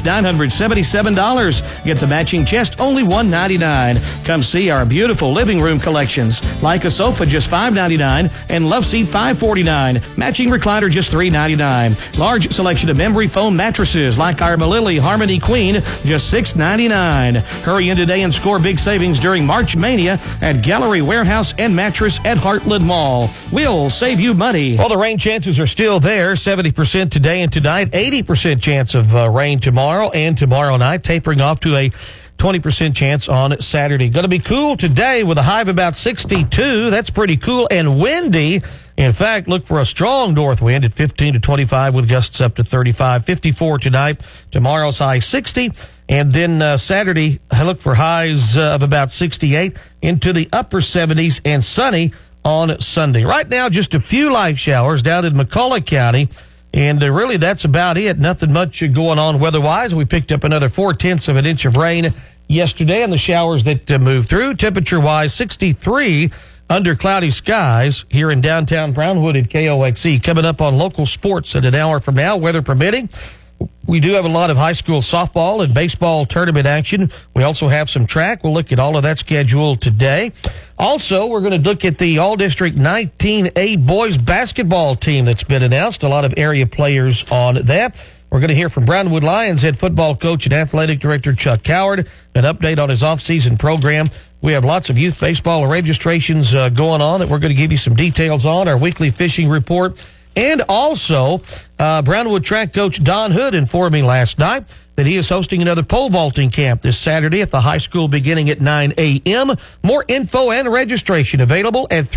$977. Get the matching chest, only $199. Come see our beautiful living room collections. Like a sofa, just $599, and Love Seat, $549. Matching recliner, just $399. Large selection of memory foam mattresses, like our Malili Harmony Queen, just $699. Hurry in today and score big savings during March Mania at Gallery Warehouse and Mattress at Heartland Mall. We'll save you money. Well, the rain chances are still there. 70% today and tonight. 80% chance of rain tomorrow and tomorrow night. Tapering off to a 20% chance on Saturday. Going to be cool today with a high of about 62. That's pretty cool and windy. In fact, look for a strong north wind at 15 to 25 with gusts up to 35. 54 tonight. Tomorrow's high 60. And then Saturday, I look for highs of about 68 into the upper 70s and sunny on Sunday. Right now, just a few light showers down in McCulloch County. And really, that's about it. Nothing much going on weather-wise. We picked up another 0.4 of an inch of rain yesterday on the showers that moved through. Temperature-wise, 63 under cloudy skies here in downtown Brownwood at KOXE. Coming up on local sports at an hour from now, weather permitting. We do have a lot of high school softball and baseball tournament action. We also have some track. We'll look at all of that schedule today. Also, we're going to look at the All-District 19A boys basketball team that's been announced. A lot of area players on that. We're going to hear from Brownwood Lions head football coach and athletic director Chuck Coward, an update on his off-season program. We have lots of youth baseball registrations going on that we're going to give you some details on. Our weekly fishing report. And also, Brownwood track coach Don Hood informed me last night that he is hosting another pole vaulting camp this Saturday at the high school beginning at 9 a.m. More info and registration available at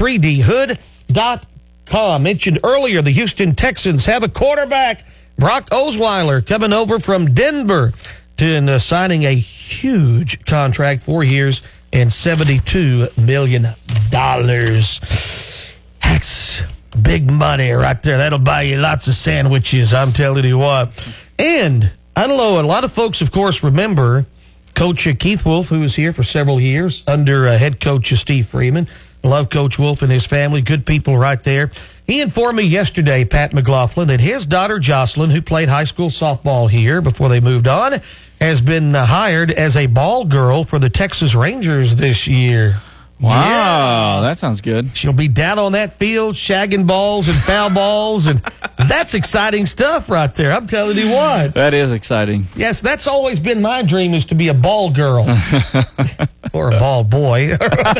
3dhood.com. Mentioned earlier, the Houston Texans have a quarterback, Brock Osweiler, coming over from Denver to signing a huge contract, 4 years and $72 million. That's big money right there. That'll buy you lots of sandwiches, I'm telling you what. And I don't know, a lot of folks, of course, remember Coach Keith Wolf, who was here for several years under head coach Steve Freeman. Love Coach Wolf and his family. Good people right there. He informed me yesterday, Pat McLaughlin, that his daughter Jocelyn, who played high school softball here before they moved on, has been hired as a ball girl for the Texas Rangers this year. Wow, that sounds good. She'll be down on that field, shagging balls and foul balls, and that's exciting stuff right there. I'm telling you what. That is exciting. Yes, that's always been my dream, is to be a ball girl. Or a ball boy.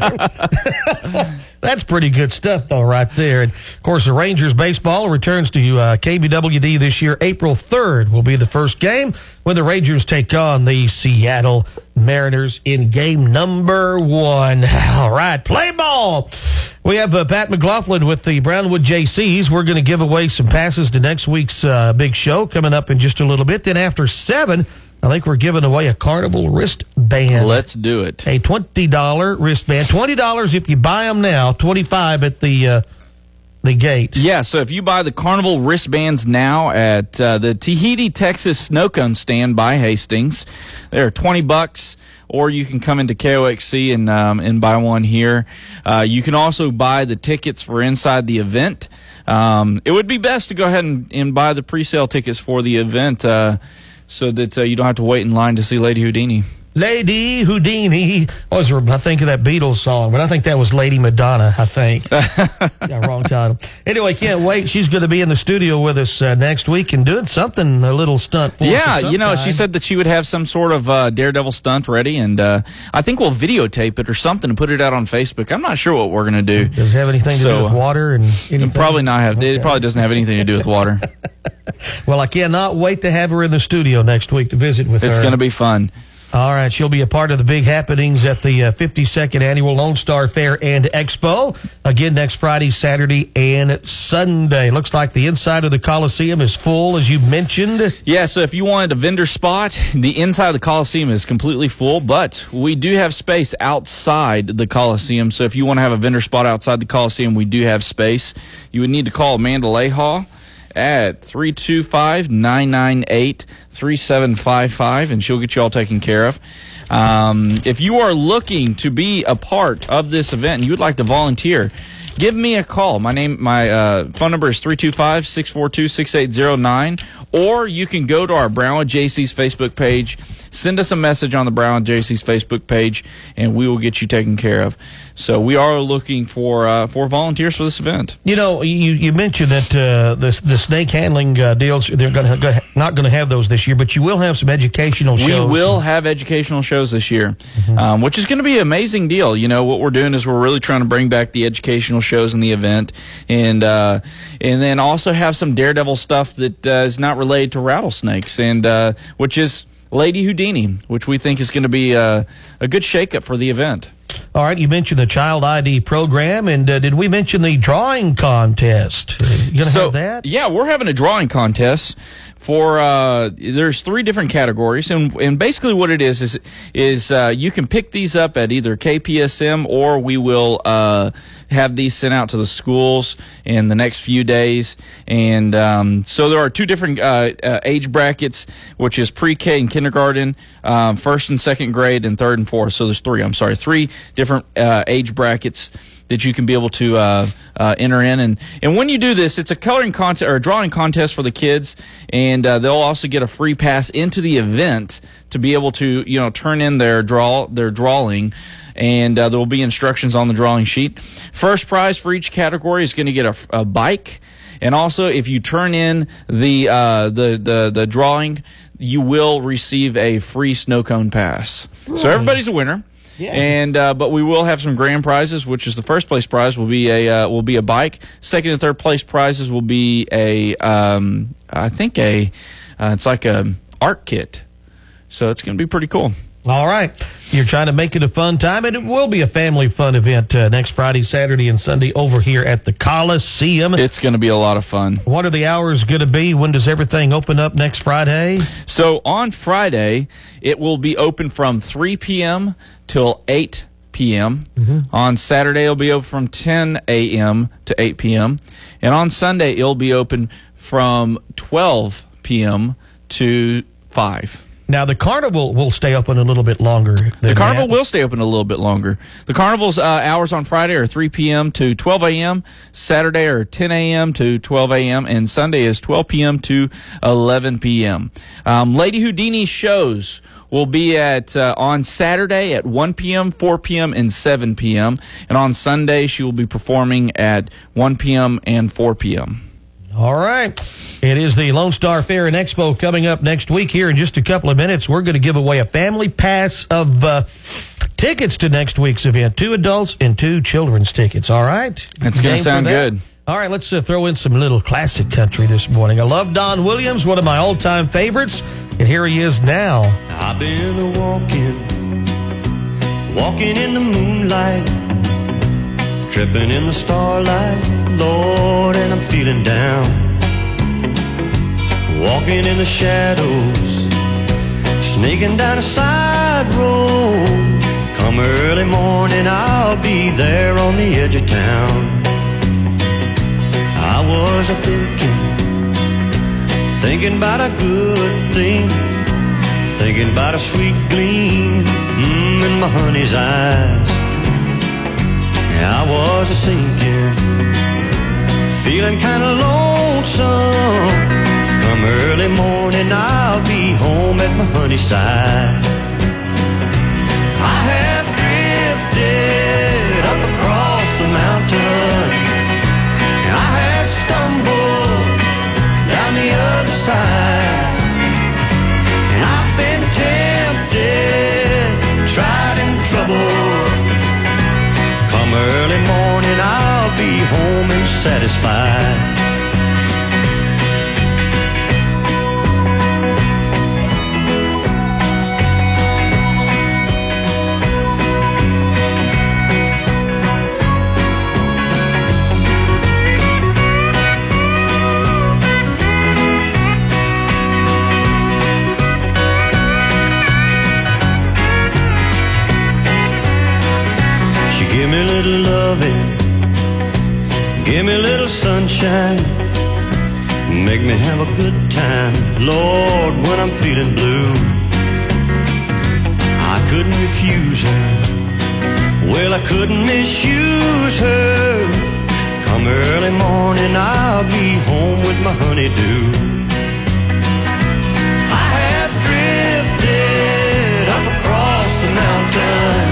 That's pretty good stuff, though, right there. And, of course, the Rangers baseball returns to KBWD this year. April 3rd will be the first game when the Rangers take on the Seattle Mariners in game number 1. All right, play ball. We have Pat McLaughlin with the Brownwood JCs. We're going to give away some passes to next week's big show coming up in just a little bit. Then after 7, I think we're giving away a Carnival wristband. Let's do it. A $20 wristband. $20 if you buy them now. $25 at the the gate. Yeah, so if you buy the Carnival wristbands now at the Tahiti, Texas Snow Cone stand by Hastings, they're $20. Or you can come into KOXC and buy one here. You can also buy the tickets for inside the event. It would be best to go ahead and buy the pre-sale tickets for the event so that you don't have to wait in line to see Lady Houdini. Lady Houdini. I think of that Beatles song, but I think that was Lady Madonna, I think. Yeah, wrong title. Anyway, can't wait. She's going to be in the studio with us next week and doing something, a little stunt for us. Yeah, she said that she would have some sort of Daredevil stunt ready, and I think we'll videotape it or something and put it out on Facebook. I'm not sure what we're going to do. Does it have anything to do with water? And anything? Probably not have. Okay. It probably doesn't have anything to do with water. Well, I cannot wait to have her in the studio next week to visit with her. It's going to be fun. All right, she'll be a part of the big happenings at the 52nd Annual Lone Star Fair and Expo. Again, next Friday, Saturday, and Sunday. Looks like the inside of the Coliseum is full, as you mentioned. Yeah, so if you wanted a vendor spot, the inside of the Coliseum is completely full, but we do have space outside the Coliseum. So if you want to have a vendor spot outside the Coliseum, we do have space. You would need to call Amanda Leha at 325-998-3755, and she'll get you all taken care of. If you are looking to be a part of this event and you would like to volunteer, give me a call. My phone number is 325-642-6809, or you can go to our Brownwood JC's Facebook page, send us a message on the Brownwood JC's Facebook page, and we will get you taken care of. So we are looking for volunteers for this event. You know, you mentioned that the snake handling deals, they're not going to have those this year, but you will have some educational shows. We will have educational shows this year, which is going to be an amazing deal. You know, what we're doing is we're really trying to bring back the educational shows in the event, and then also have some Daredevil stuff that is not related to rattlesnakes, and which is Lady Houdini, which we think is going to be a good shakeup for the event. All right, you mentioned the Child ID program, and did we mention the drawing contest? You going to have that? Yeah, we're having a drawing contest for there's 3 different categories, and basically what it is you can pick these up at either KPSM, or we will have these sent out to the schools in the next few days. And so there are 2 different age brackets, which is pre-K and kindergarten, 1st and 2nd grade, and 3rd and 4th. So there's 3 different age brackets that you can be able to enter in. And when you do this, it's a coloring contest or a drawing contest for the kids, and they'll also get a free pass into the event to be able to, turn in their drawing. And there will be instructions on the drawing sheet. First prize for each category is going to get a bike, and also if you turn in the drawing, you will receive a free snow cone pass. So everybody's a winner. Yeah. And but we will have some grand prizes, which is the first place prize will be a bike. Second and third place prizes will be it's like a art kit. So it's going to be pretty cool. All right. You're trying to make it a fun time, and it will be a family fun event next Friday, Saturday, and Sunday over here at the Coliseum. It's going to be a lot of fun. What are the hours going to be? When does everything open up next Friday? So on Friday, it will be open from 3 p.m. till 8 p.m. On Saturday, it'll be open from 10 a.m. to 8 p.m. And on Sunday, it'll be open from 12 p.m. to 5. Now, the carnival will stay open a little bit longer. The carnival will stay open a little bit longer. The carnival's hours on Friday are 3 p.m. to 12 a.m., Saturday are 10 a.m. to 12 a.m., and Sunday is 12 p.m. to 11 p.m. Lady Houdini shows will be on Saturday at 1 p.m., 4 p.m., and 7 p.m., and on Sunday she will be performing at 1 p.m. and 4 p.m. All right. It is the Lone Star Fair and Expo coming up next week. Here in just a couple of minutes, we're going to give away a family pass of tickets to next week's event. 2 adults and 2 children's tickets. All right? That's going to sound good. All right, let's throw in some little classic country this morning. I love Don Williams, one of my all-time favorites, and here he is now. I've been walking in the moonlight, tripping in the starlight, Lord, and I'm feeling down. Walking in the shadows, sneaking down a side road. Come early morning, I'll be there on the edge of town. was thinking about a good thing, thinking about a sweet gleam in my honey's eyes. I was a-sinking, feeling kind of lonesome. Come early morning, I'll be home at my honey's side. I have drifted up across the mountain, I have stumbled down the other side, and I've been tempted, tried and troubled. Come early morning, I'll be home and satisfied. Give me a little loving, give me a little sunshine, make me have a good time, Lord, when I'm feeling blue. I couldn't refuse her, well, I couldn't misuse her. Come early morning, I'll be home with my honeydew. I have drifted up across the mountain,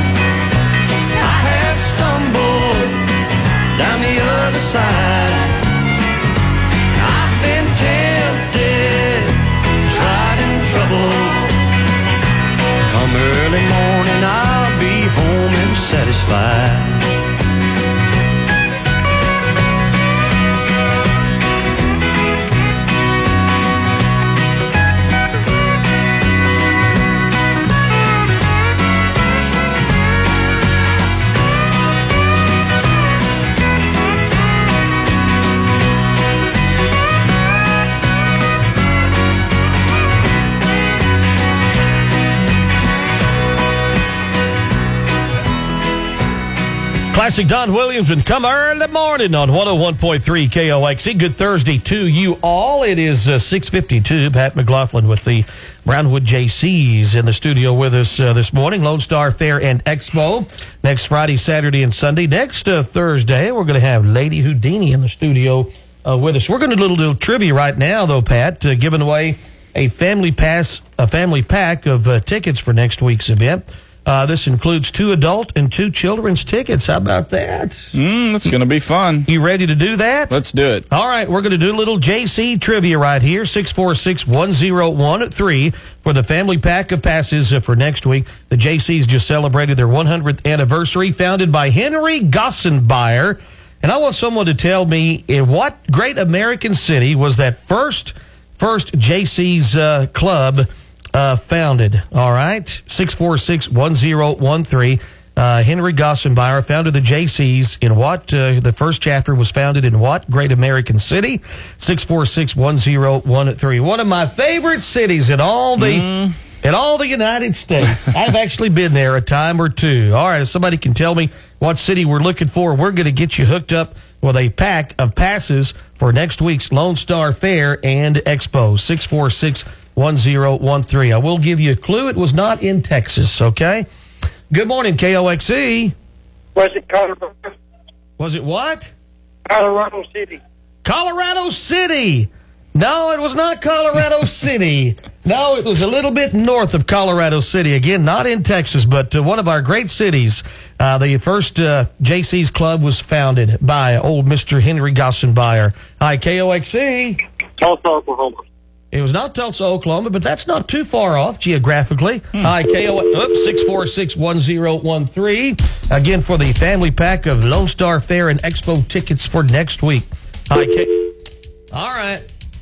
down the other side. I've been tempted, tried and troubled. Come early morning, I'll be home and satisfied. Classic Don Williams and Come Early Morning on 101.3 KOXE. Good Thursday to you all. It is 6:52. Pat McLaughlin with the Brownwood JCs in the studio with us this morning. Lone Star Fair and Expo next Friday, Saturday, and Sunday. Next Thursday, we're going to have Lady Houdini in the studio with us. We're going to do a little trivia right now, though, Pat, giving away a family pack of tickets for next week's event. This includes 2 adult and 2 children's tickets. How about that? That's going to be fun. You ready to do that? Let's do it. All right, we're going to do a little JC trivia right here. 646-1013 for the family pack of passes for next week. The JCs just celebrated their 100th anniversary, founded by Henry Gossenbeyer. And I want someone to tell me in what great American city was that first JC's club founded. All right, 646-1013. Henry Gossenbeyer founded the JCs in what? The first chapter was founded in what great American city? 646-1013. One of my favorite cities in all the United States. I've actually been there a time or two. All right, if somebody can tell me what city we're looking for, we're going to get you hooked up with a pack of passes for next week's Lone Star Fair and Expo. 646-1013. I will give you a clue. It was not in Texas, okay? Good morning, KOXE. Was it Colorado? Was it what? Colorado City. Colorado City. No, it was not Colorado City. No, it was a little bit north of Colorado City. Again, not in Texas, but one of our great cities. The first JC's Club was founded by old Mr. Henry Gossenbeyer. Hi, KOXE. Tulsa, Oklahoma. It was not Tulsa, Oklahoma, but that's not too far off geographically. Hi, 646-1013. Again, for the family pack of Lone Star Fair and Expo tickets for next week. Hi, all right.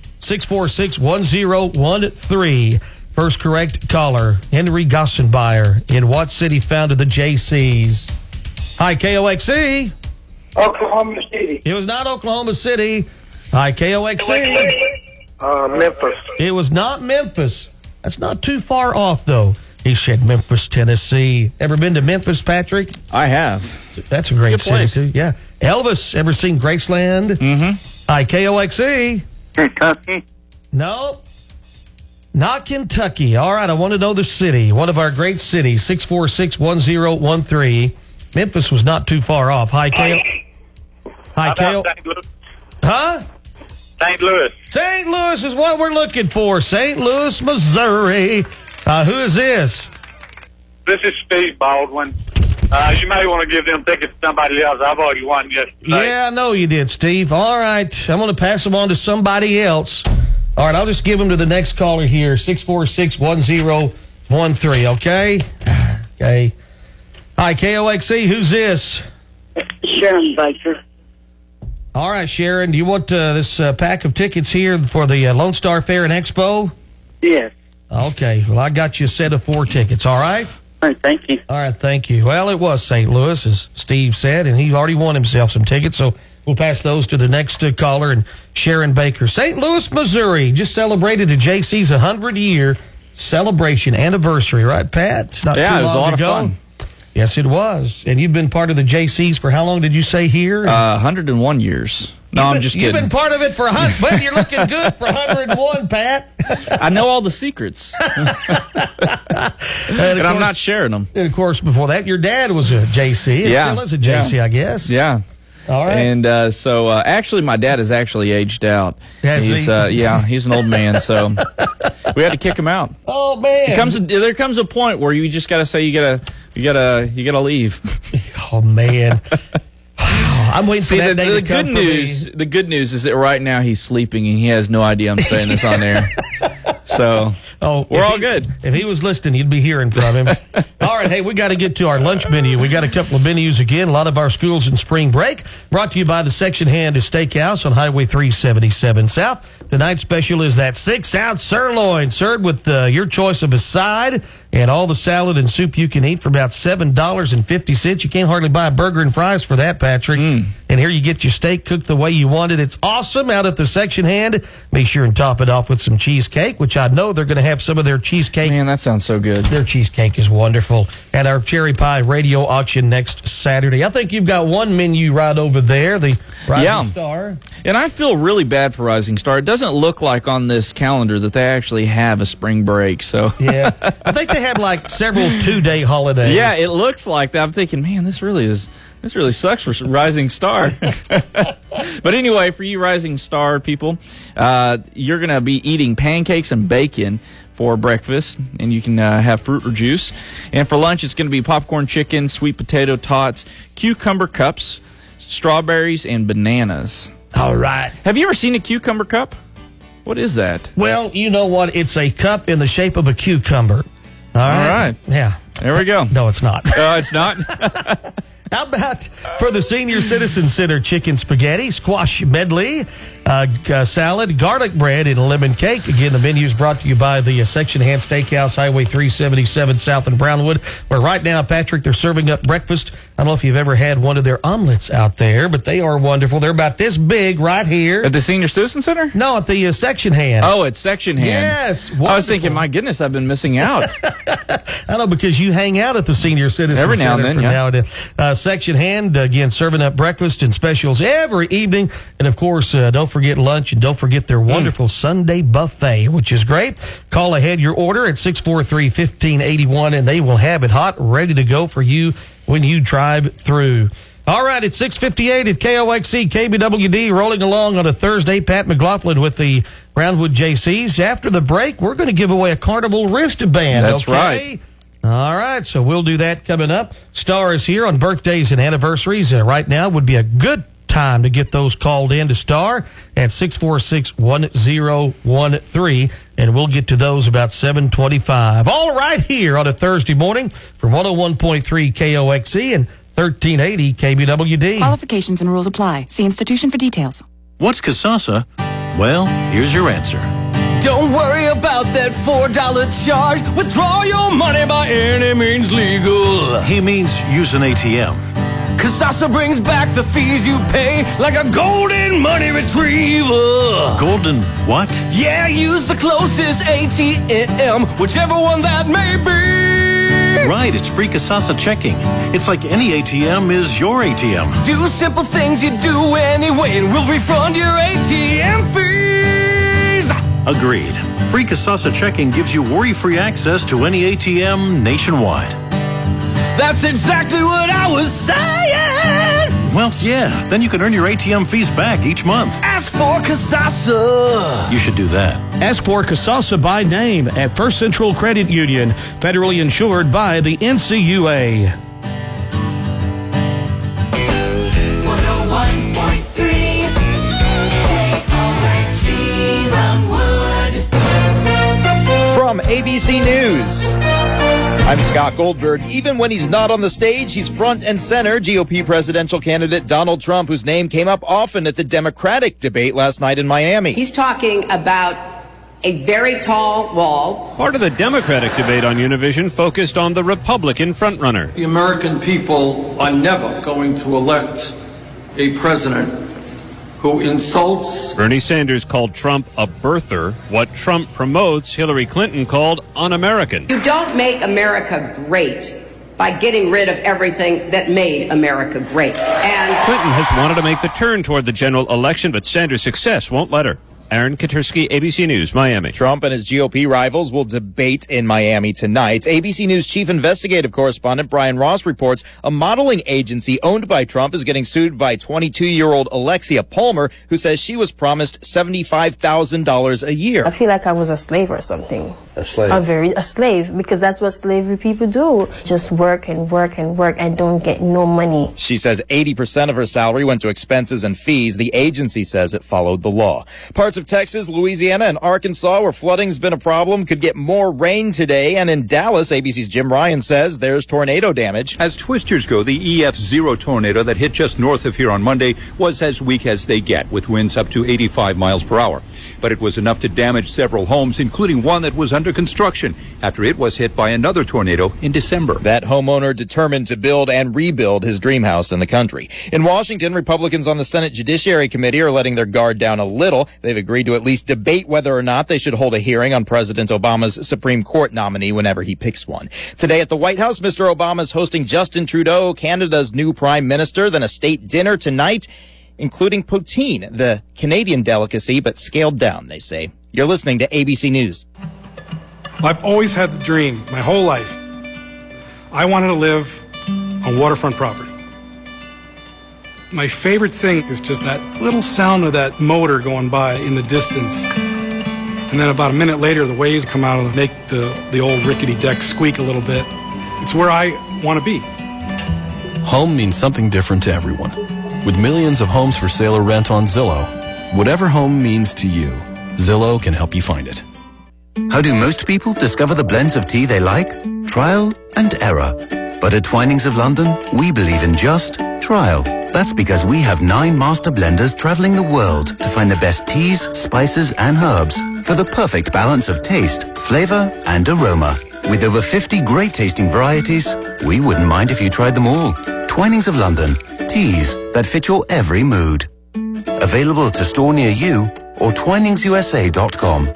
646-1013. First correct caller, Henry Gossenbeyer. In what city founded the JCs? Hi, KOXE. Oklahoma City. It was not Oklahoma City. Hi, KOXE. Memphis. It was not Memphis. That's not too far off, though. He said Memphis, Tennessee. Ever been to Memphis, Patrick? I have. That's a great place. city, too. Yeah. Elvis, ever seen Graceland? Mm-hmm. Hi, KOXE. Kentucky. Nope. Not Kentucky. All right, I want to know the city. One of our great cities, 646-1013. Memphis was not too far off. Hi, KO. Hi, KO. St. Louis? Huh? St. Louis. St. Louis is what we're looking for. St. Louis, Missouri. Who is this? This is Steve Baldwin. You may want to give them tickets to somebody else. I've already won yesterday. Yeah, I know you did, Steve. All right, I'm going to pass them on to somebody else. All right, I'll just give them to the next caller here, 646-1013, okay? Okay. Hi, KOXE, who's this? Sharon Baker. All right, Sharon, do you want this pack of tickets here for the Lone Star Fair and Expo? Yes. Okay, well, I got you a set of 4 tickets, all right? All right, thank you. All right, thank you. Well, it was St. Louis, as Steve said, and he already won himself some tickets, so we'll pass those to the next caller, and Sharon Baker. St. Louis, Missouri, just celebrated the JC's 100-year celebration anniversary, right, Pat? Not Yeah, too it was a long lot of ago. fun. Yes, it was. And you've been part of the JC's for how long did you say here? 101 years. No, I'm just kidding. You've been part of it for 100. Well, you're looking good for 101, Pat. I know all the secrets. and I'm not sharing them. And, of course, before that, your dad was a JC. And Yeah. still is a JC, I guess. Yeah. All right. And so actually, my dad is actually aged out. Has he's he? he's an old man, so we had to kick him out. Oh, man. There comes a point where you just got to say you gotta leave. Oh, man. I'm waiting for that day to come for me. The good news is that right now he's sleeping and he has no idea I'm saying this on air. So we're all good. If he was listening, you'd be hearing from him. All right, hey, we got to get to our lunch menu. We got a couple of menus again. A lot of our schools in spring break. Brought to you by the Section Hand Steakhouse on Highway 377 South. Tonight's special is that 6-ounce sirloin served with your choice of a side and all the salad and soup you can eat for about $7.50. You can't hardly buy a burger and fries for that, Patrick. And here you get your steak cooked the way you want it. It's awesome out at the Section Hand. Be sure and top it off with some cheesecake, which I know they're going to have some of their cheesecake. Man, that sounds so good. Their cheesecake is wonderful. And our cherry pie radio auction next Saturday. I think you've got one menu right over there, the Rising Star. And I feel really bad for Rising Star. It doesn't look like on this calendar that they actually have a spring break. So yeah, I think they have like several 2-day holidays. Yeah, it looks like that. I'm thinking, man, this really sucks for Rising Star. But anyway, for you Rising Star people, you're going to be eating pancakes and bacon for breakfast, and you can have fruit or juice. And for lunch, it's going to be popcorn chicken, sweet potato tots, cucumber cups, strawberries, and bananas. All right. Have you ever seen a cucumber cup? What is that? Well, you know what? It's a cup in the shape of a cucumber. All right. Yeah. There we go. No, it's not. It's not? How about for the Senior Citizen Center, chicken spaghetti, squash medley, salad, garlic bread, and lemon cake. Again, the menu is brought to you by the Section Hand Steakhouse, Highway 377 South in Brownwood, where right now, Patrick, they're serving up breakfast. I don't know if you've ever had one of their omelets out there, but they are wonderful. They're about this big right here. At the Senior Citizen Center? No, at the Section Hand. Oh, at Section Hand. Yes. Wonderful. I was thinking, my goodness, I've been missing out. I know, because you hang out at the Senior Citizen Every Center now and then, from yeah. now and then. Section Hand, again, serving up breakfast and specials every evening. And, of course, don't forget lunch and don't forget their wonderful Sunday buffet, which is great. Call ahead your order at 643-1581, and they will have it hot, ready to go for you when you drive through. All right, it's 6:58 at KOXE, KBWD, rolling along on a Thursday. Pat McLaughlin with the Brownwood JCs. After the break, we're going to give away a Carnival wristband. That's right. All right, so we'll do that coming up. Star is here on birthdays and anniversaries. Right now would be a good time to get those called in to Star at 646-1013, and we'll get to those about 7:25. All right, here on a Thursday morning from 101.3 KOXE and 1380 KBWD. Qualifications and rules apply. See institution for details. What's Kasasa? Well, here's your answer. Don't worry about that $4 charge. Withdraw your money by any means legal. He means use an ATM. Kasasa brings back the fees you pay like a golden money retriever. Golden what? Yeah, use the closest ATM, whichever one that may be. Right, it's free Kasasa checking. It's like any ATM is your ATM. Do simple things you do anyway, and we'll refund your ATM fees. Agreed. Free Kasasa checking gives you worry-free access to any ATM nationwide. That's exactly what I was saying. Well, yeah, then you can earn your ATM fees back each month. Ask for Kasasa. You should do that. Ask for Kasasa by name at First Central Credit Union, federally insured by the NCUA. 101.3 KOXC Longwood. From ABC News, I'm Scott Goldberg. Even when he's not on the stage, he's front and center. GOP presidential candidate Donald Trump, whose name came up often at the Democratic debate last night in Miami. He's talking about a very tall wall. Part of the Democratic debate on Univision focused on the Republican frontrunner. The American people are never going to elect a president who insults. Bernie Sanders called Trump a birther. What Trump promotes, Hillary Clinton called un-American. You don't make America great by getting rid of everything that made America great. And Clinton has wanted to make the turn toward the general election, but Sanders' success won't let her. Aaron Katursky, ABC News, Miami. Trump and his GOP rivals will debate in Miami tonight. ABC News chief investigative correspondent Brian Ross reports a modeling agency owned by Trump is getting sued by 22-year-old Alexia Palmer, who says she was promised $75,000 a year. I feel like I was a slave or something. A slave? A slave, because that's what slavery people do. Just work and work and work and don't get no money. She says 80% of her salary went to expenses and fees. The agency says it followed the law. Parts of Texas, Louisiana, and Arkansas, where flooding's been a problem, could get more rain today. And in Dallas, ABC's Jim Ryan says there's tornado damage. As twisters go, the EF0 tornado that hit just north of here on Monday was as weak as they get, with winds up to 85 miles per hour. But it was enough to damage several homes, including one that was under construction after it was hit by another tornado in December. That homeowner determined to build and rebuild his dream house in the country. In Washington, Republicans on the Senate Judiciary Committee are letting their guard down a little. They've agreed to at least debate whether or not they should hold a hearing on President Obama's Supreme Court nominee whenever he picks one. Today at the White House, Mr. Obama is hosting Justin Trudeau, Canada's new prime minister, then a state dinner tonight, including poutine, the Canadian delicacy, but scaled down, they say. You're listening to ABC News. I've always had the dream, my whole life. I wanted to live on waterfront property. My favorite thing is just that little sound of that motor going by in the distance. And then about a minute later, the waves come out and make the old rickety deck squeak a little bit. It's where I want to be. Home means something different to everyone. With millions of homes for sale or rent on Zillow, whatever home means to you, Zillow can help you find it. How do most people discover the blends of tea they like? Trial and error. But at Twinings of London, we believe in just trial. That's because we have 9 master blenders traveling the world to find the best teas, spices, and herbs for the perfect balance of taste, flavor, and aroma. With over 50 great tasting varieties, we wouldn't mind if you tried them all. Twinings of London. Teas that fit your every mood. Available to store near you or twiningsusa.com.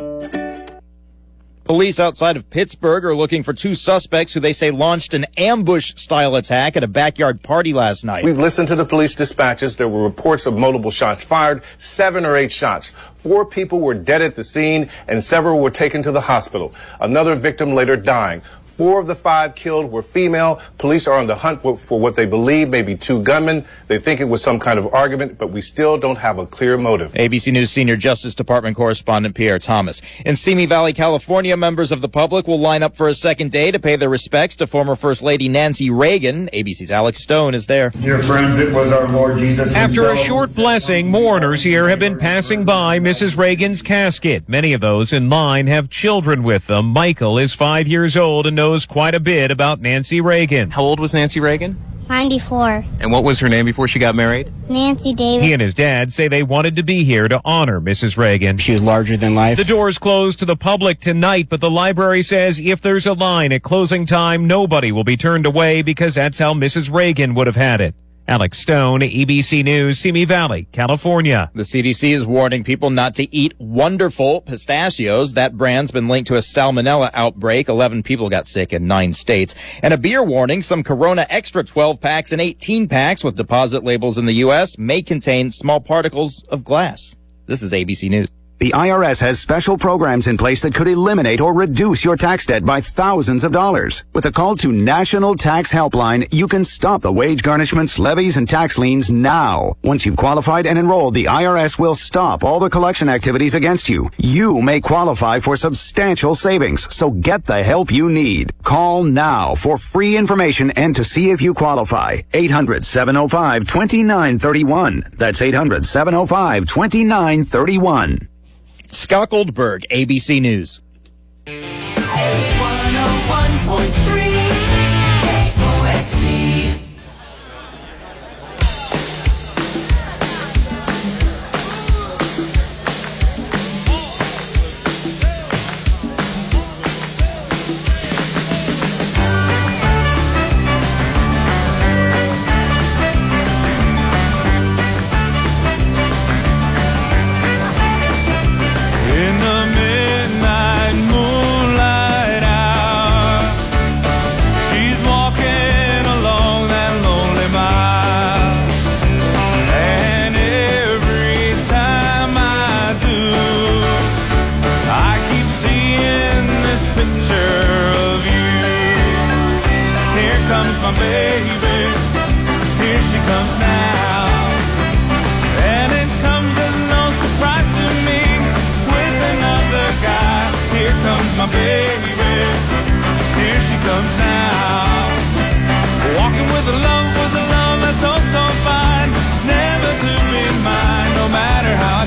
Police outside of Pittsburgh are looking for 2 suspects who they say launched an ambush-style attack at a backyard party last night. We've listened to the police dispatches. There were reports of multiple shots fired, 7 or 8 shots. 4 people were dead at the scene, and several were taken to the hospital. Another victim later dying. 4 of the 5 killed were female. Police are on the hunt for what they believe may be 2 gunmen. They think it was some kind of argument, but we still don't have a clear motive. ABC News Senior Justice Department correspondent Pierre Thomas. In Simi Valley, California, members of the public will line up for a second day to pay their respects to former First Lady Nancy Reagan. ABC's Alex Stone is there. Dear friends, it was our Lord Jesus himself. After a short blessing, mourners here have been passing by Mrs. Reagan's casket. Many of those in line have children with them. Michael is 5 years old and knows quite a bit about Nancy Reagan. How old was Nancy Reagan? 94. And what was her name before she got married? Nancy Davis. He and his dad say they wanted to be here to honor Mrs. Reagan. She was larger than life. The doors close to the public tonight, but the library says if there's a line at closing time, nobody will be turned away because that's how Mrs. Reagan would have had it. Alex Stone, ABC News, Simi Valley, California. The CDC is warning people not to eat Wonderful pistachios. That brand's been linked to a salmonella outbreak. 11 people got sick in 9 states. And a beer warning, some Corona Extra 12 packs and 18 packs with deposit labels in the U.S. may contain small particles of glass. This is ABC News. The IRS has special programs in place that could eliminate or reduce your tax debt by thousands of dollars. With a call to National Tax Helpline, you can stop the wage garnishments, levies, and tax liens now. Once you've qualified and enrolled, the IRS will stop all the collection activities against you. You may qualify for substantial savings, so get the help you need. Call now for free information and to see if you qualify. 800-705-2931. That's 800-705-2931. Scott Goldberg, ABC News. 101.3 KOXC. In the midnight moonlight hour, she's walking along that lonely mile. And every time I do, I keep seeing this picture of you. Here comes my baby, here she comes now. And it comes as no surprise to me, with another guy. Here comes my baby, here she comes now. Walking with a love that's oh so fine, never to be mine, no matter how I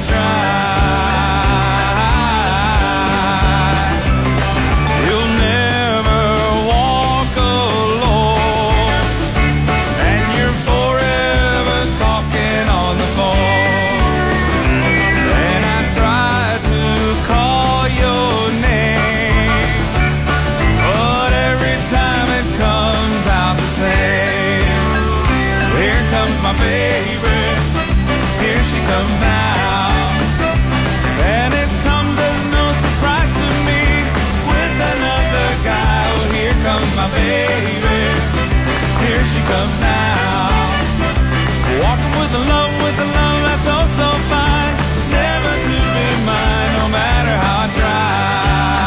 try. You'll never walk alone, and you're forever talking on the phone. And I try to call your name, but every time it comes out the same. Here comes my baby, here she comes now. And it comes as no surprise to me, with another guy. Oh, here comes my baby, here she comes now. Walking with a love that's oh so fine, never to be mine, no matter how I try.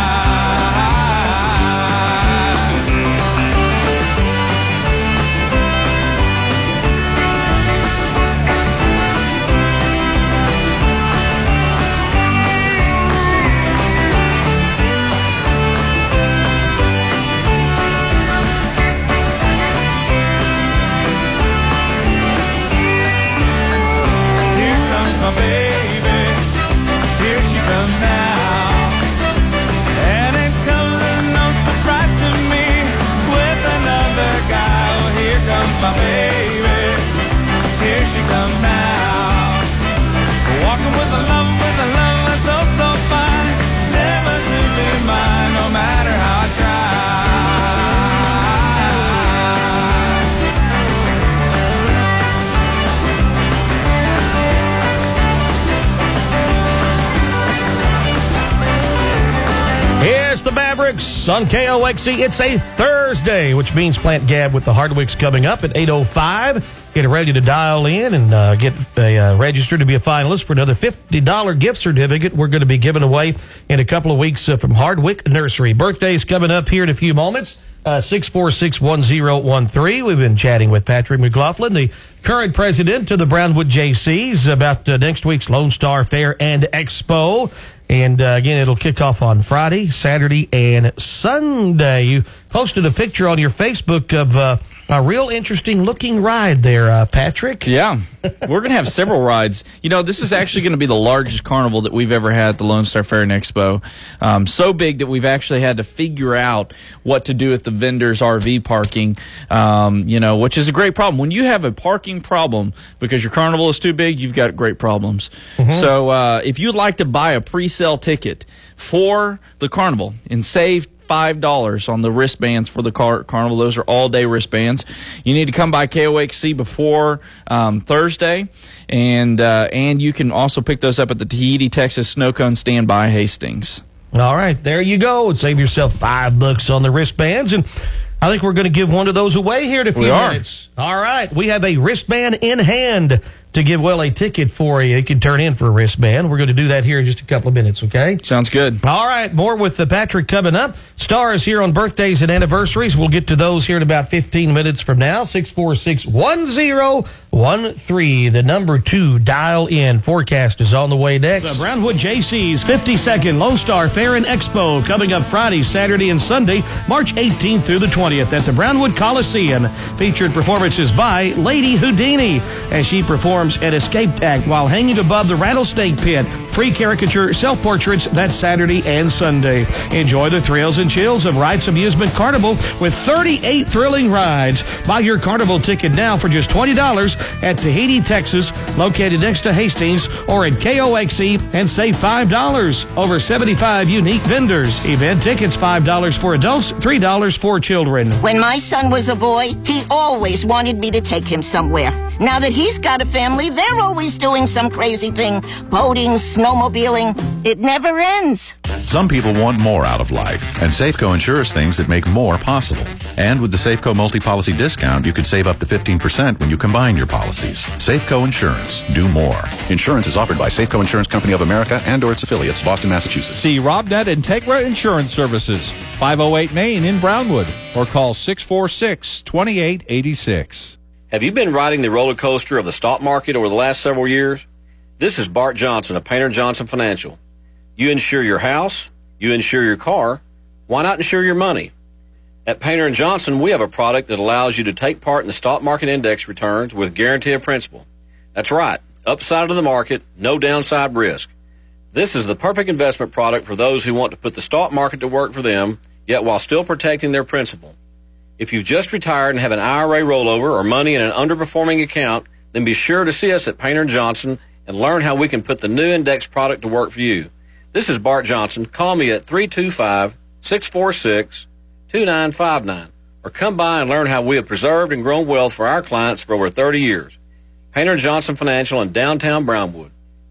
Here comes my baby, here she comes now. And it comes as no surprise to me, with another guy. Oh, here comes my baby, here she comes now. Walking with a love that's oh so fine, never to be mine, no matter how I try. Here's the Mavericks on KOXC. It's a Thursday, which means Plant Gab with the Hardwicks coming up at 8:05. Get ready to dial in and get registered to be a finalist for another $50 gift certificate we're going to be giving away in a couple of weeks from Hardwick Nursery. Birthdays coming up here in a few moments. 6461013. We've been chatting with Patrick McLaughlin, the current president of the Brownwood JCs, about next week's Lone Star Fair and Expo. And again, it'll kick off on Friday, Saturday, and Sunday. You posted a picture on your Facebook of a real interesting looking ride there, Patrick. Yeah, we're going to have several rides. You know, this is actually going to be the largest carnival that we've ever had at the Lone Star Fair and Expo. So big that we've actually had to figure out what to do at the vendors' RV parking, which is a great problem. When you have a parking problem because your carnival is too big, you've got great problems. Mm-hmm. So if you'd like to buy a pre-sale ticket for the carnival and save $5 on the wristbands for the Carnival. Those are all-day wristbands. You need to come by KOXC before Thursday, and you can also pick those up at the Tahiti, Texas Snow Cone stand by Hastings. All right, there you go. Save yourself $5 on the wristbands, and I think we're going to give one of those away here in a few minutes. All right, we have a wristband in hand to give Will a ticket for you. You can turn in for a wristband. We're going to do that here in just a couple of minutes, okay? Sounds good. All right, more with Patrick coming up. Stars here on birthdays and anniversaries. We'll get to those here in about 15 minutes from now. 646-1013, the number 2. Dial in. Forecast is on the way next. The Brownwood JC's 52nd Lone Star Fair and Expo coming up Friday, Saturday, and Sunday, March 18th through the 20th at the Brownwood Coliseum. Featured performances by Lady Houdini as she performs an escape act while hanging above the rattlesnake pit. Free caricature self-portraits that Saturday and Sunday. Enjoy the thrills and chills of Wright's Amusement Carnival with 38 thrilling rides. Buy your Carnival ticket now for just $20 at Tahiti, Texas, located next to Hastings, or at KOXC, and save $5. Over 75 unique vendors. Event tickets $5 for adults, $3 for children. When my son was a boy, he always wanted me to take him somewhere. Now that he's got a family, they're always doing some crazy thing. Boating, snowmobiling. It never ends. Some people want more out of life, and Safeco insures things that make more possible. And with the Safeco multi-policy discount, you could save up to 15% when you combine your policies. Safeco Insurance. Do more. Insurance is offered by Safeco Insurance Company of America and or its affiliates, Boston, Massachusetts. See RobNet Integra Insurance Services, 508 Main in Brownwood, or call 646-2886. Have you been riding the roller coaster of the stock market over the last several years? This is Bart Johnson of Painter Johnson Financial. You insure your house, you insure your car, why not insure your money? At Painter & Johnson, we have a product that allows you to take part in the stock market index returns with guarantee of principal. That's right, upside of the market, no downside risk. This is the perfect investment product for those who want to put the stock market to work for them, yet while still protecting their principal. If you've just retired and have an IRA rollover or money in an underperforming account, then be sure to see us at Painter & Johnson and learn how we can put the new index product to work for you. This is Bart Johnson. Call me at 325-646-2959 or come by and learn how we have preserved and grown wealth for our clients for over 30 years. Painter & Johnson Financial in downtown Brownwood.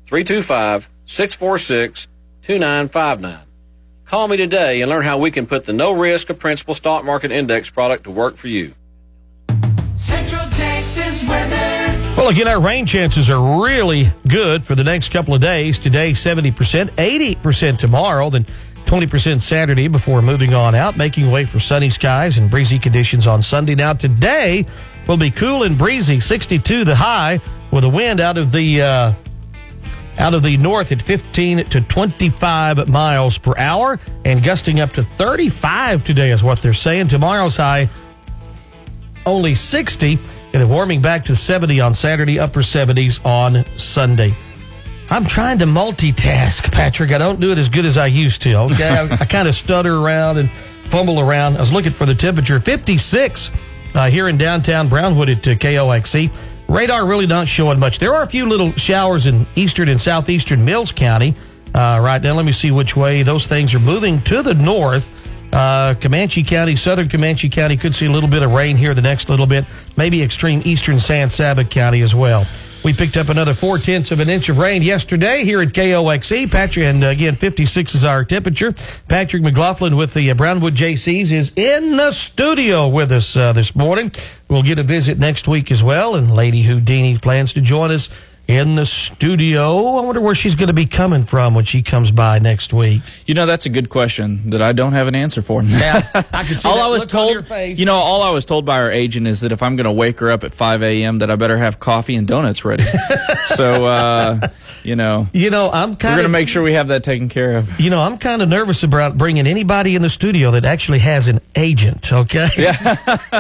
325-646-2959. Call me today and learn how we can put the no-risk of principal stock market index product to work for you. Central Texas weather. Well, again, our rain chances are really good for the next couple of days. Today, 70%, 80% tomorrow, then 20% Saturday before moving on out, making way for sunny skies and breezy conditions on Sunday. Now, today will be cool and breezy, 62 the high, with a wind out of the north at 15 to 25 miles per hour and gusting up to 35 today is what they're saying. Tomorrow's high only 60 and then warming back to 70 on Saturday, upper 70s on Sunday. I'm trying to multitask, Patrick. I don't do it as good as I used to, okay? I kind of stutter around and fumble around. I was looking for the temperature. 56 here in downtown Brownwood at KOXC. Radar really not showing much. There are a few little showers in eastern and southeastern Mills County right now. Let me see which way those things are moving to the north. Comanche County, southern Comanche County could see a little bit of rain here the next little bit. Maybe extreme eastern San Saba County as well. We picked up another 0.4 of an inch of rain yesterday here at KOXC. Patrick, and again, 56 is our temperature. Patrick McLaughlin with the Brownwood JCs is in the studio with us this morning. We'll get a visit next week as well, and Lady Houdini plans to join us in the studio. I wonder where she's going to be coming from when she comes by next week. You know, that's a good question that I don't have an answer for. Yeah, I can see all that I was look on your told, face. you know, all I was told by our agent is that if I'm going to wake her up at 5 a.m., that I better have coffee and donuts ready. So, you know, I'm we're going to make sure we have that taken care of. You know, I'm kind of nervous about bringing anybody in the studio that actually has an agent. Okay. Yeah.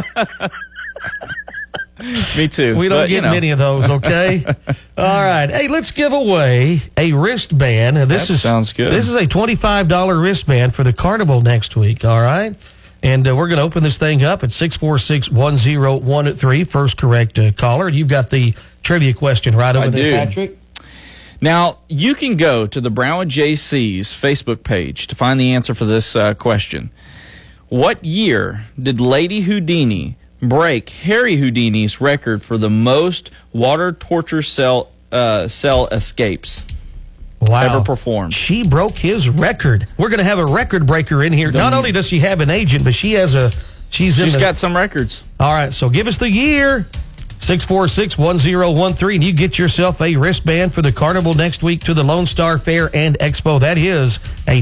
Me too. We don't get many of those, okay? All right. Hey, let's give away a wristband. Sounds good. This is a $25 wristband for the Carnival next week, all right? And we're going to open this thing up at 646-1013. First correct caller. You've got the trivia question right over there, Patrick. Now, you can go to the Brownwood JC's Facebook page to find the answer for this question. What year did Lady Houdini break Harry Houdini's record for the most water torture cell escapes ever performed? She broke his record. We're going to have a record breaker in here. Not only does she have an agent, but she has she's got some records. All right, so give us the year. 646-1013, and you get yourself a wristband for the carnival next week to the Lone Star Fair and Expo. That is a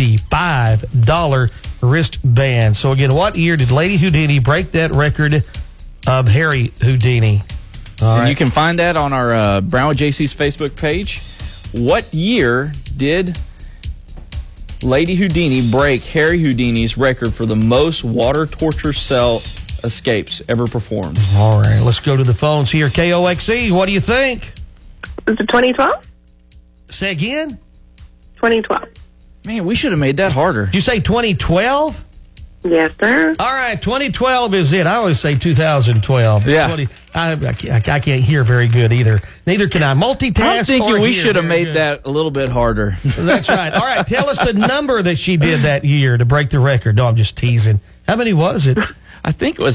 $25 wristband. So again, what year did Lady Houdini break that record of Harry Houdini? And you can find that on our Brownwood JC's Facebook page. What year did Lady Houdini break Harry Houdini's record for the most water torture cell escapes ever performed? All right, let's go to the phones here. KOXE, what do you think? Is it 2012? Say again? 2012. Man, we should have made that harder. Did you say 2012? Yes, sir. All right, 2012 is it. I always say 2012. Yeah. I can't hear very good either. Neither can I multitask. I'm thinking we should have made that a little bit harder. That's right. All right, tell us the number that she did that year to break the record. No, I'm just teasing. How many was it? I think it was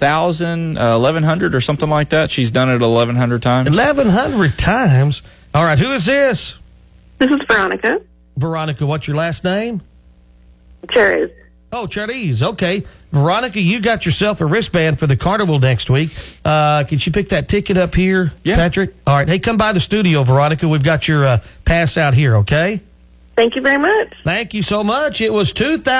1,100 or something like that. She's done it 1,100 times. 1,100 times? All right, who is this? This is Veronica. Veronica, what's your last name? Cherries. Oh, Cherries. Okay. Veronica, you got yourself a wristband for the carnival next week. Can you pick that ticket up here, Patrick? All right. Hey, come by the studio, Veronica. We've got your pass out here, okay? Thank you very much. Thank you so much. It was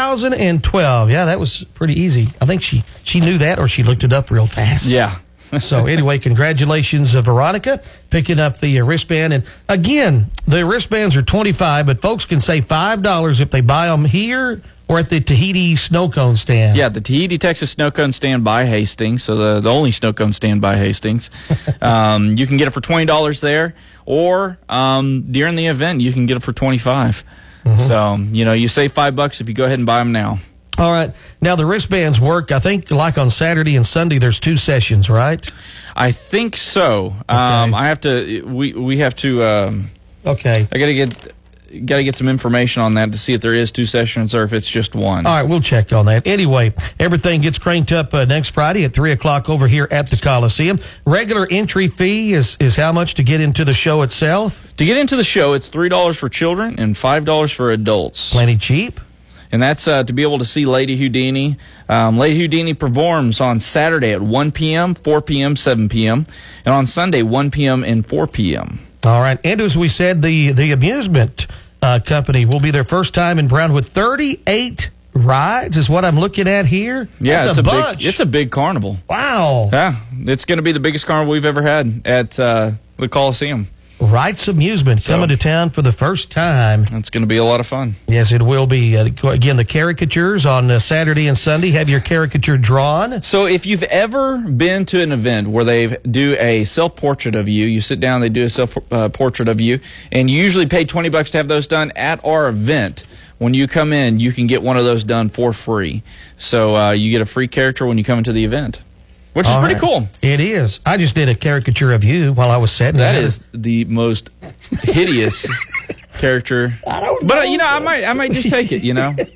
2012. Yeah, that was pretty easy. I think she knew that, or she looked it up real fast. Yeah. So anyway, congratulations, Veronica, picking up the wristband. And again, the wristbands are $25, but folks can save $5 if they buy them here or at the Tahiti Snow Cone Stand. Yeah, the Tahiti, Texas Snow Cone Stand by Hastings, so the only snow cone stand by Hastings. You can get it for $20 there, or during the event, you can get it for $25. So, you save $5 if you go ahead and buy them now. All right. Now, the wristbands work, I think, like on Saturday and Sunday, there's 2 sessions, right? I think so. Okay. I have to, we have to, okay. I got to get some information on that to see if there is 2 sessions or if it's just one. All right, we'll check on that. Anyway, everything gets cranked up next Friday at 3 o'clock over here at the Coliseum. Regular entry fee is how much to get into the show itself? To get into the show, it's $3 for children and $5 for adults. Plenty cheap. And that's to be able to see Lady Houdini. Lady Houdini performs on Saturday at 1 p.m., 4 p.m., 7 p.m., and on Sunday, 1 p.m. and 4 p.m. All right. And as we said, the amusement company will be their first time in Brown with 38 rides is what I'm looking at here. Yeah, that's a bunch. It's a big carnival. Wow. Yeah, it's going to be the biggest carnival we've ever had at the Coliseum. Wright's Amusement coming to town for the first time. It's going to be a lot of fun. Yes, it will be. Again, the caricatures on Saturday and Sunday. Have your caricature drawn. So if you've ever been to an event where they do a self-portrait of you, you sit down, they do a self-portrait of you, and you usually pay $20 to have those done at our event. When you come in, you can get one of those done for free. So you get a free character when you come into the event. Which is pretty cool. It is. I just did a caricature of you while I was sitting there. That is the most hideous character. I don't know. But I might just take it,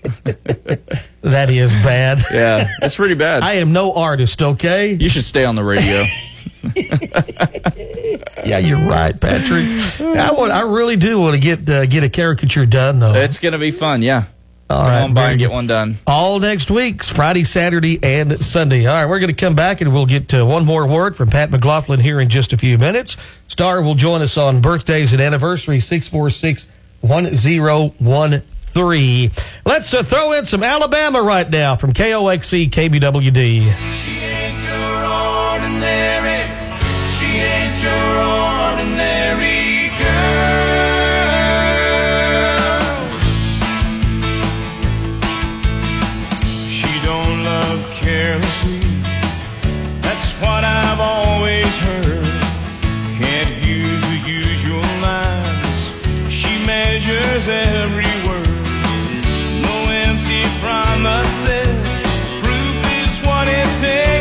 That is bad. Yeah, that's pretty bad. I am no artist, okay? You should stay on the radio. Yeah, you're right, Patrick. I really do want to get a caricature done, though. It's going to be fun, yeah. All Come right, on by and get one done. All next week, Friday, Saturday, and Sunday. All right, we're going to come back and we'll get one more word from Pat McLaughlin here in just a few minutes. Star will join us on birthdays and anniversaries, 646-1013. Let's throw in some Alabama right now from KOXE KBWD. She ain't your ordinary. She ain't your ordinary girl. Carelessly, that's what I've always heard. Can't use the usual lines. She measures every word. No empty promises. Proof is what it takes.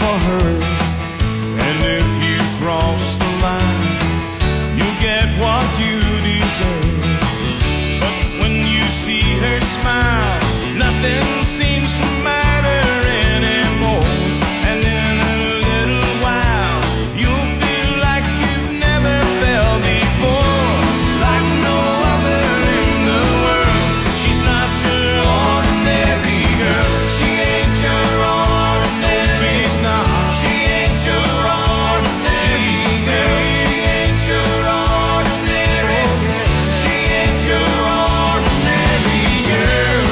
for her. And if you cross the line, you get what you deserve. But when you see her smile, nothing seems to matter anymore. And in a little while, you'll feel like you've never felt before. Like no other in the world. She's not your ordinary girl. She ain't your ordinary. She's not. She ain't your ordinary girl. She ain't your ordinary. She ain't your ordinary girl.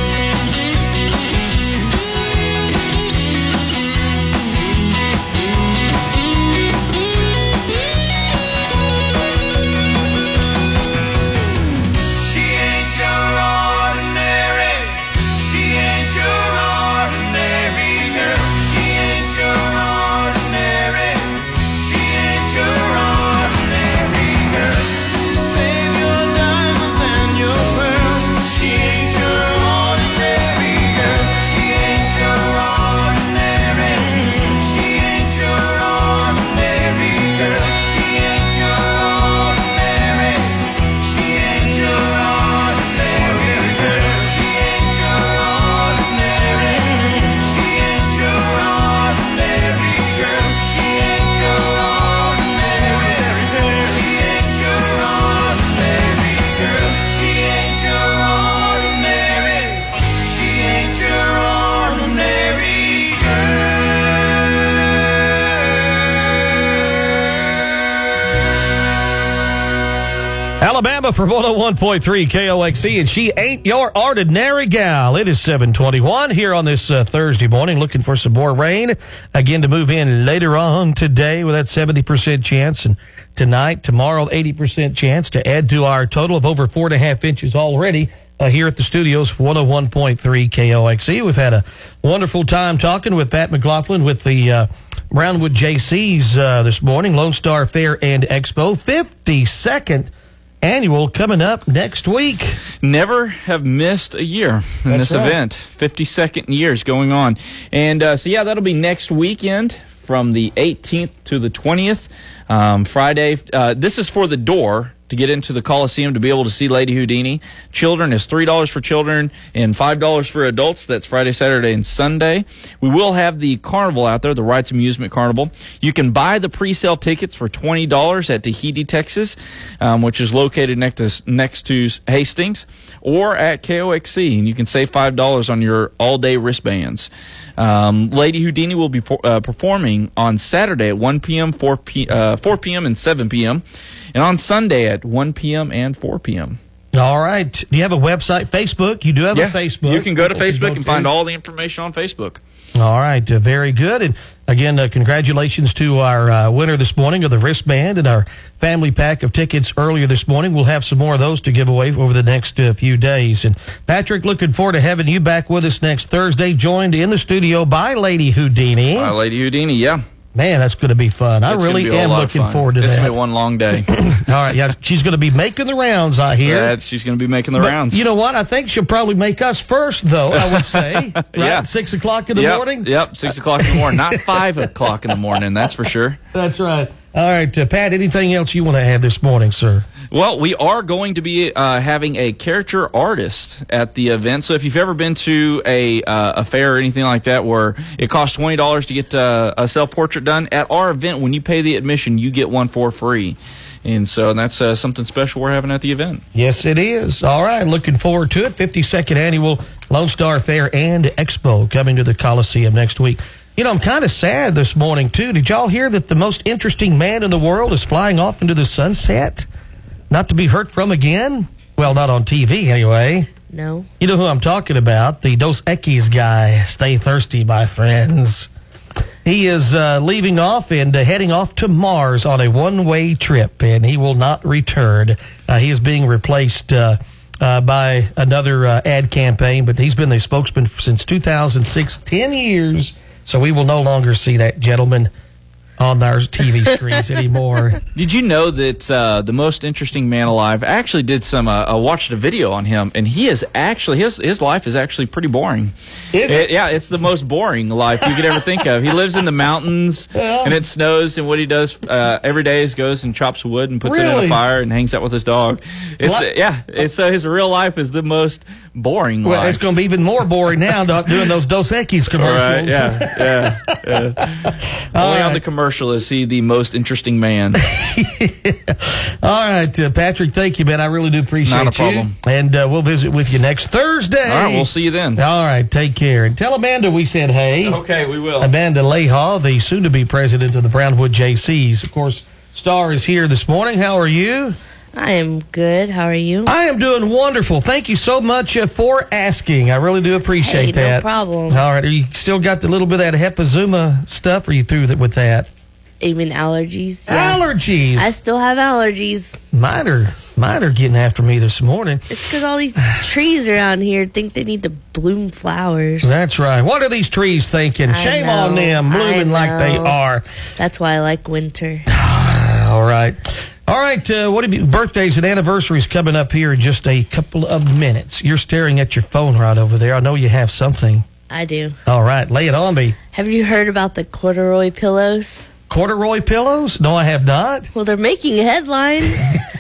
She ain't your ordinary. She ain't your ordinary girl. She ain't your ordinary. She ain't your ordinary girl. Save your diamonds and your pearls. She ain't your ordinary girl. She ain't your ordinary. She ain't your ordinary girl. She ain't your ordinary. She ain't your ordinary girl. She ain't your ordinary. She ain't your ordinary girl. She ain't your ordinary girl. She ain't your ordinary girl. She ain't your ordinary. She ain't your ordinary Alabama for 101.3 KOXE, and she ain't your ordinary gal. It is 7:21 here on this Thursday morning, looking for some more rain. Again, to move in later on today with that 70% chance, and tonight, tomorrow, 80% chance to add to our total of over 4.5 inches already here at the studios for 101.3 KOXE. We've had a wonderful time talking with Pat McLaughlin with the Brownwood JCs this morning, Lone Star Fair and Expo, 52nd annual coming up next week. Never have missed a year in this event. 52nd years going on. And that'll be next weekend from the 18th to the 20th. Friday. This is for the door to get into the Coliseum to be able to see Lady Houdini. Children is $3 for children and $5 for adults. That's Friday, Saturday, and Sunday. We will have the carnival out there, the Wrights Amusement Carnival. You can buy the pre-sale tickets for $20 at Tahiti, Texas, which is located next to Hastings, or at KOXE, and you can save $5 on your all-day wristbands. Lady Houdini will be performing on Saturday at 1 p.m., 4 p.m., and 7 p.m., and on Sunday at 1 p.m. and 4 p.m. All right. Do you have a website, Facebook? You do have a Facebook. You can go to Facebook and find all the information on Facebook. All right. Very good. And again, congratulations to our winner this morning of the wristband and our family pack of tickets earlier this morning. We'll have some more of those to give away over the next few days. And Patrick, looking forward to having you back with us next Thursday, joined in the studio by Lady Houdini. By Lady Houdini, yeah. Man, that's going to be fun. I really am looking forward to that. It's going to be one long day. All right, yeah, she's going to be making the rounds, I hear. She's going to be making the rounds. You know what? I think she'll probably make us first, though, I would say. Right? Yeah. 6 o'clock in the morning? Yep, 6 o'clock in the morning. Not 5 o'clock in the morning, that's for sure. That's right. All right, Pat, anything else you want to add this morning, sir? Well, we are going to be having a caricature artist at the event. So if you've ever been to a fair or anything like that where it costs $20 to get a self-portrait done, at our event, when you pay the admission, you get one for free. And so that's something special we're having at the event. Yes, it is. All right, looking forward to it. 52nd Annual Lone Star Fair and Expo coming to the Coliseum next week. You know, I'm kind of sad this morning, too. Did y'all hear that the most interesting man in the world is flying off into the sunset? Not to be heard from again? Well, not on TV, anyway. No. You know who I'm talking about? The Dos Equis guy. Stay thirsty, my friends. He is leaving off and heading off to Mars on a one-way trip, and he will not return. He is being replaced by another ad campaign, but he's been the spokesman since 2006, 10 years. So we will no longer see that gentleman on our TV screens anymore. Did you know that the most interesting man alive actually did some? I watched a video on him, and he is actually his life is actually pretty boring. Is it? Yeah, it's the most boring life you could ever think of. He lives in the mountains, and it snows, and what he does every day is goes and chops wood and puts it in a fire and hangs out with his dog. So his real life is the most boring life. Well, it's going to be even more boring now doing those Dos Equis commercials. Right, yeah. Only on the commercial is he the most interesting man. All right, Patrick, thank you, man. I really do appreciate you. Not a problem. And we'll visit with you next Thursday. All right, we'll see you then. All right, take care. And tell Amanda we said hey. Okay, we will. Amanda Leha, the soon-to-be president of the Brownwood JCs. Of course, Star is here this morning. How are you? I am good. How are you? I am doing wonderful. Thank you so much for asking. I really do appreciate that. No problem. All right. Are you still got the little bit of that Hepazuma stuff, or are you through with that? You mean allergies? Yeah. Allergies. I still have allergies. Mine are getting after me this morning. It's because all these trees around here think they need to bloom flowers. That's right. What are these trees thinking? Shame on them, blooming like they are. That's why I like winter. All right. All right, what have you, birthdays and anniversaries coming up here in just a couple of minutes. You're staring at your phone right over there. I know you have something. I do. All right, lay it on me. Have you heard about the corduroy pillows? Corduroy pillows? No, I have not. Well, they're making headlines.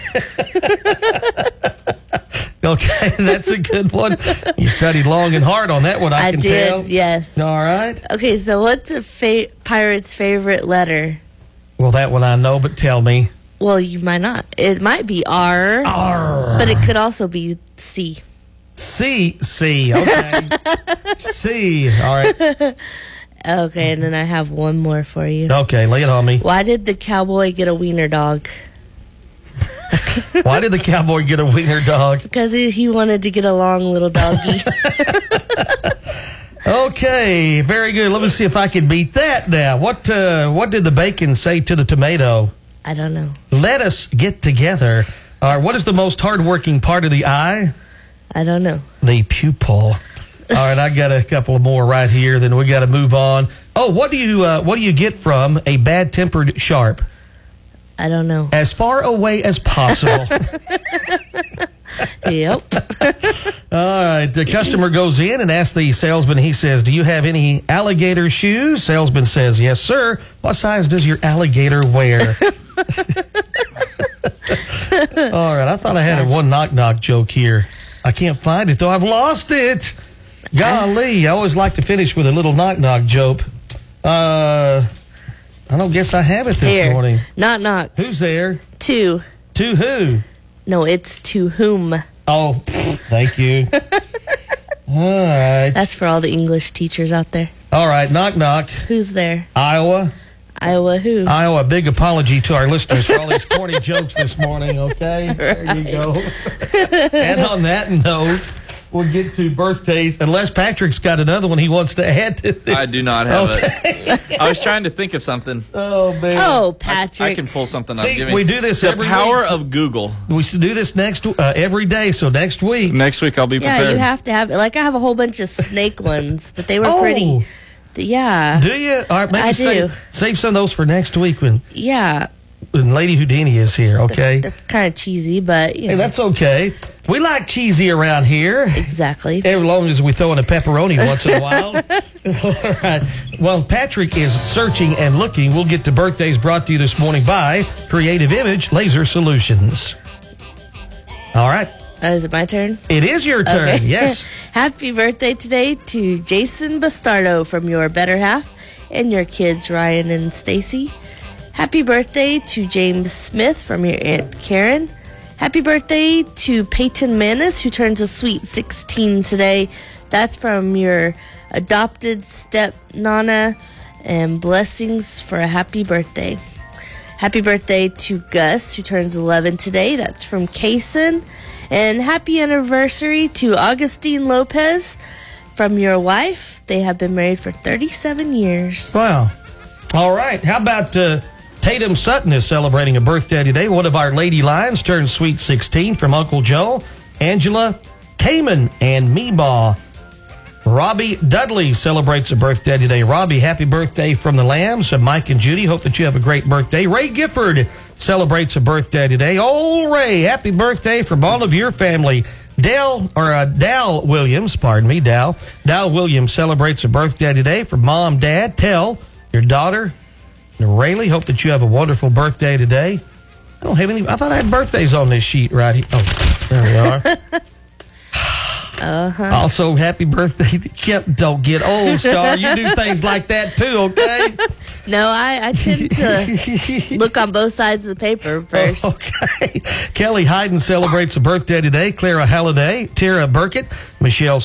Okay, that's a good one. You studied long and hard on that one, I can did, tell. Yes. All right. Okay, so what's a pirate's favorite letter? Well, that one I know, but tell me. Well, you might not. It might be R. R. But it could also be C. C. Okay. C. All right. Okay, and then I have one more for you. Okay, lay it on me. Why did the cowboy get a wiener dog? Why did the cowboy get a wiener dog? Because he wanted to get a long little doggy. Okay, very good. Let me see if I can beat that now. What did the bacon say to the tomato? I don't know. Let us get together. All right, what is the most hardworking part of the eye? I don't know. The pupil. All right, I got a couple more right here. Then we got to move on. Oh, what do you get from a bad-tempered sharp? I don't know. As far away as possible. Yep. All right. The customer goes in and asks the salesman. He says, "Do you have any alligator shoes?" Salesman says, "Yes, sir." "What size does your alligator wear?" All right. I thought I had a one knock-knock joke here. I can't find it, though. I've lost it. Golly. I always like to finish with a little knock-knock joke. I don't guess I have it this morning. Knock, knock. Who's there? To. To who? No, it's to whom. Oh, thank you. All right. That's for all the English teachers out there. All right, knock, knock. Who's there? Iowa. Iowa who? Iowa, big apology to our listeners for all these corny jokes this morning, okay? Right. There you go. And on that note, we'll get to birthdays, unless Patrick's got another one he wants to add to this. I do not have it. I was trying to think of something. Oh, man. Oh, Patrick. I can pull something up. See, we do this the every power week. of Google. We should do this every day, so next week. Next week I'll be prepared. Yeah, you have to have it. Like, I have a whole bunch of snake ones, but they were pretty. Yeah. Do you? All right, maybe I do. Save some of those for next week when Lady Houdini is here, okay? They're kind of cheesy, but, Hey, that's okay. We like cheesy around here. Exactly. As long as we throw in a pepperoni once in a while. All right. Well, Patrick is searching and looking. We'll get to birthdays brought to you this morning by Creative Image Laser Solutions. All right. Is it my turn? It is your turn, okay. Yes. Happy birthday today to Jason Bastardo from your better half and your kids, Ryan and Stacy. Happy birthday to James Smith from your Aunt Karen. Happy birthday to Peyton Manis, who turns a sweet 16 today. That's from your adopted step Nana, and blessings for a happy birthday. Happy birthday to Gus, who turns 11 today. That's from Kaysen. And happy anniversary to Augustine Lopez from your wife. They have been married for 37 years. Wow. All right. How about Tatum Sutton is celebrating a birthday today. One of our Lady Lions turns sweet 16 from Uncle Joe. Angela Kamen and Meebaugh Robbie Dudley celebrates a birthday today. Robbie, happy birthday from the Lambs. Mike and Judy, hope that you have a great birthday. Ray Gifford celebrates a birthday today. Oh, Ray, happy birthday from all of your family. Dal Williams, Dal Williams celebrates a birthday today from Mom, Dad. Tell your daughter, Rayleigh, hope that you have a wonderful birthday today. I don't have any. I thought I had birthdays on this sheet right here. Oh, there we are. Also, happy birthday to Kip. Don't get old, Star. You do things like that too, okay? No, I tend to look on both sides of the paper first. Okay. Kelly Hayden celebrates a birthday today. Clara Halliday, Tara Burkett, Michelle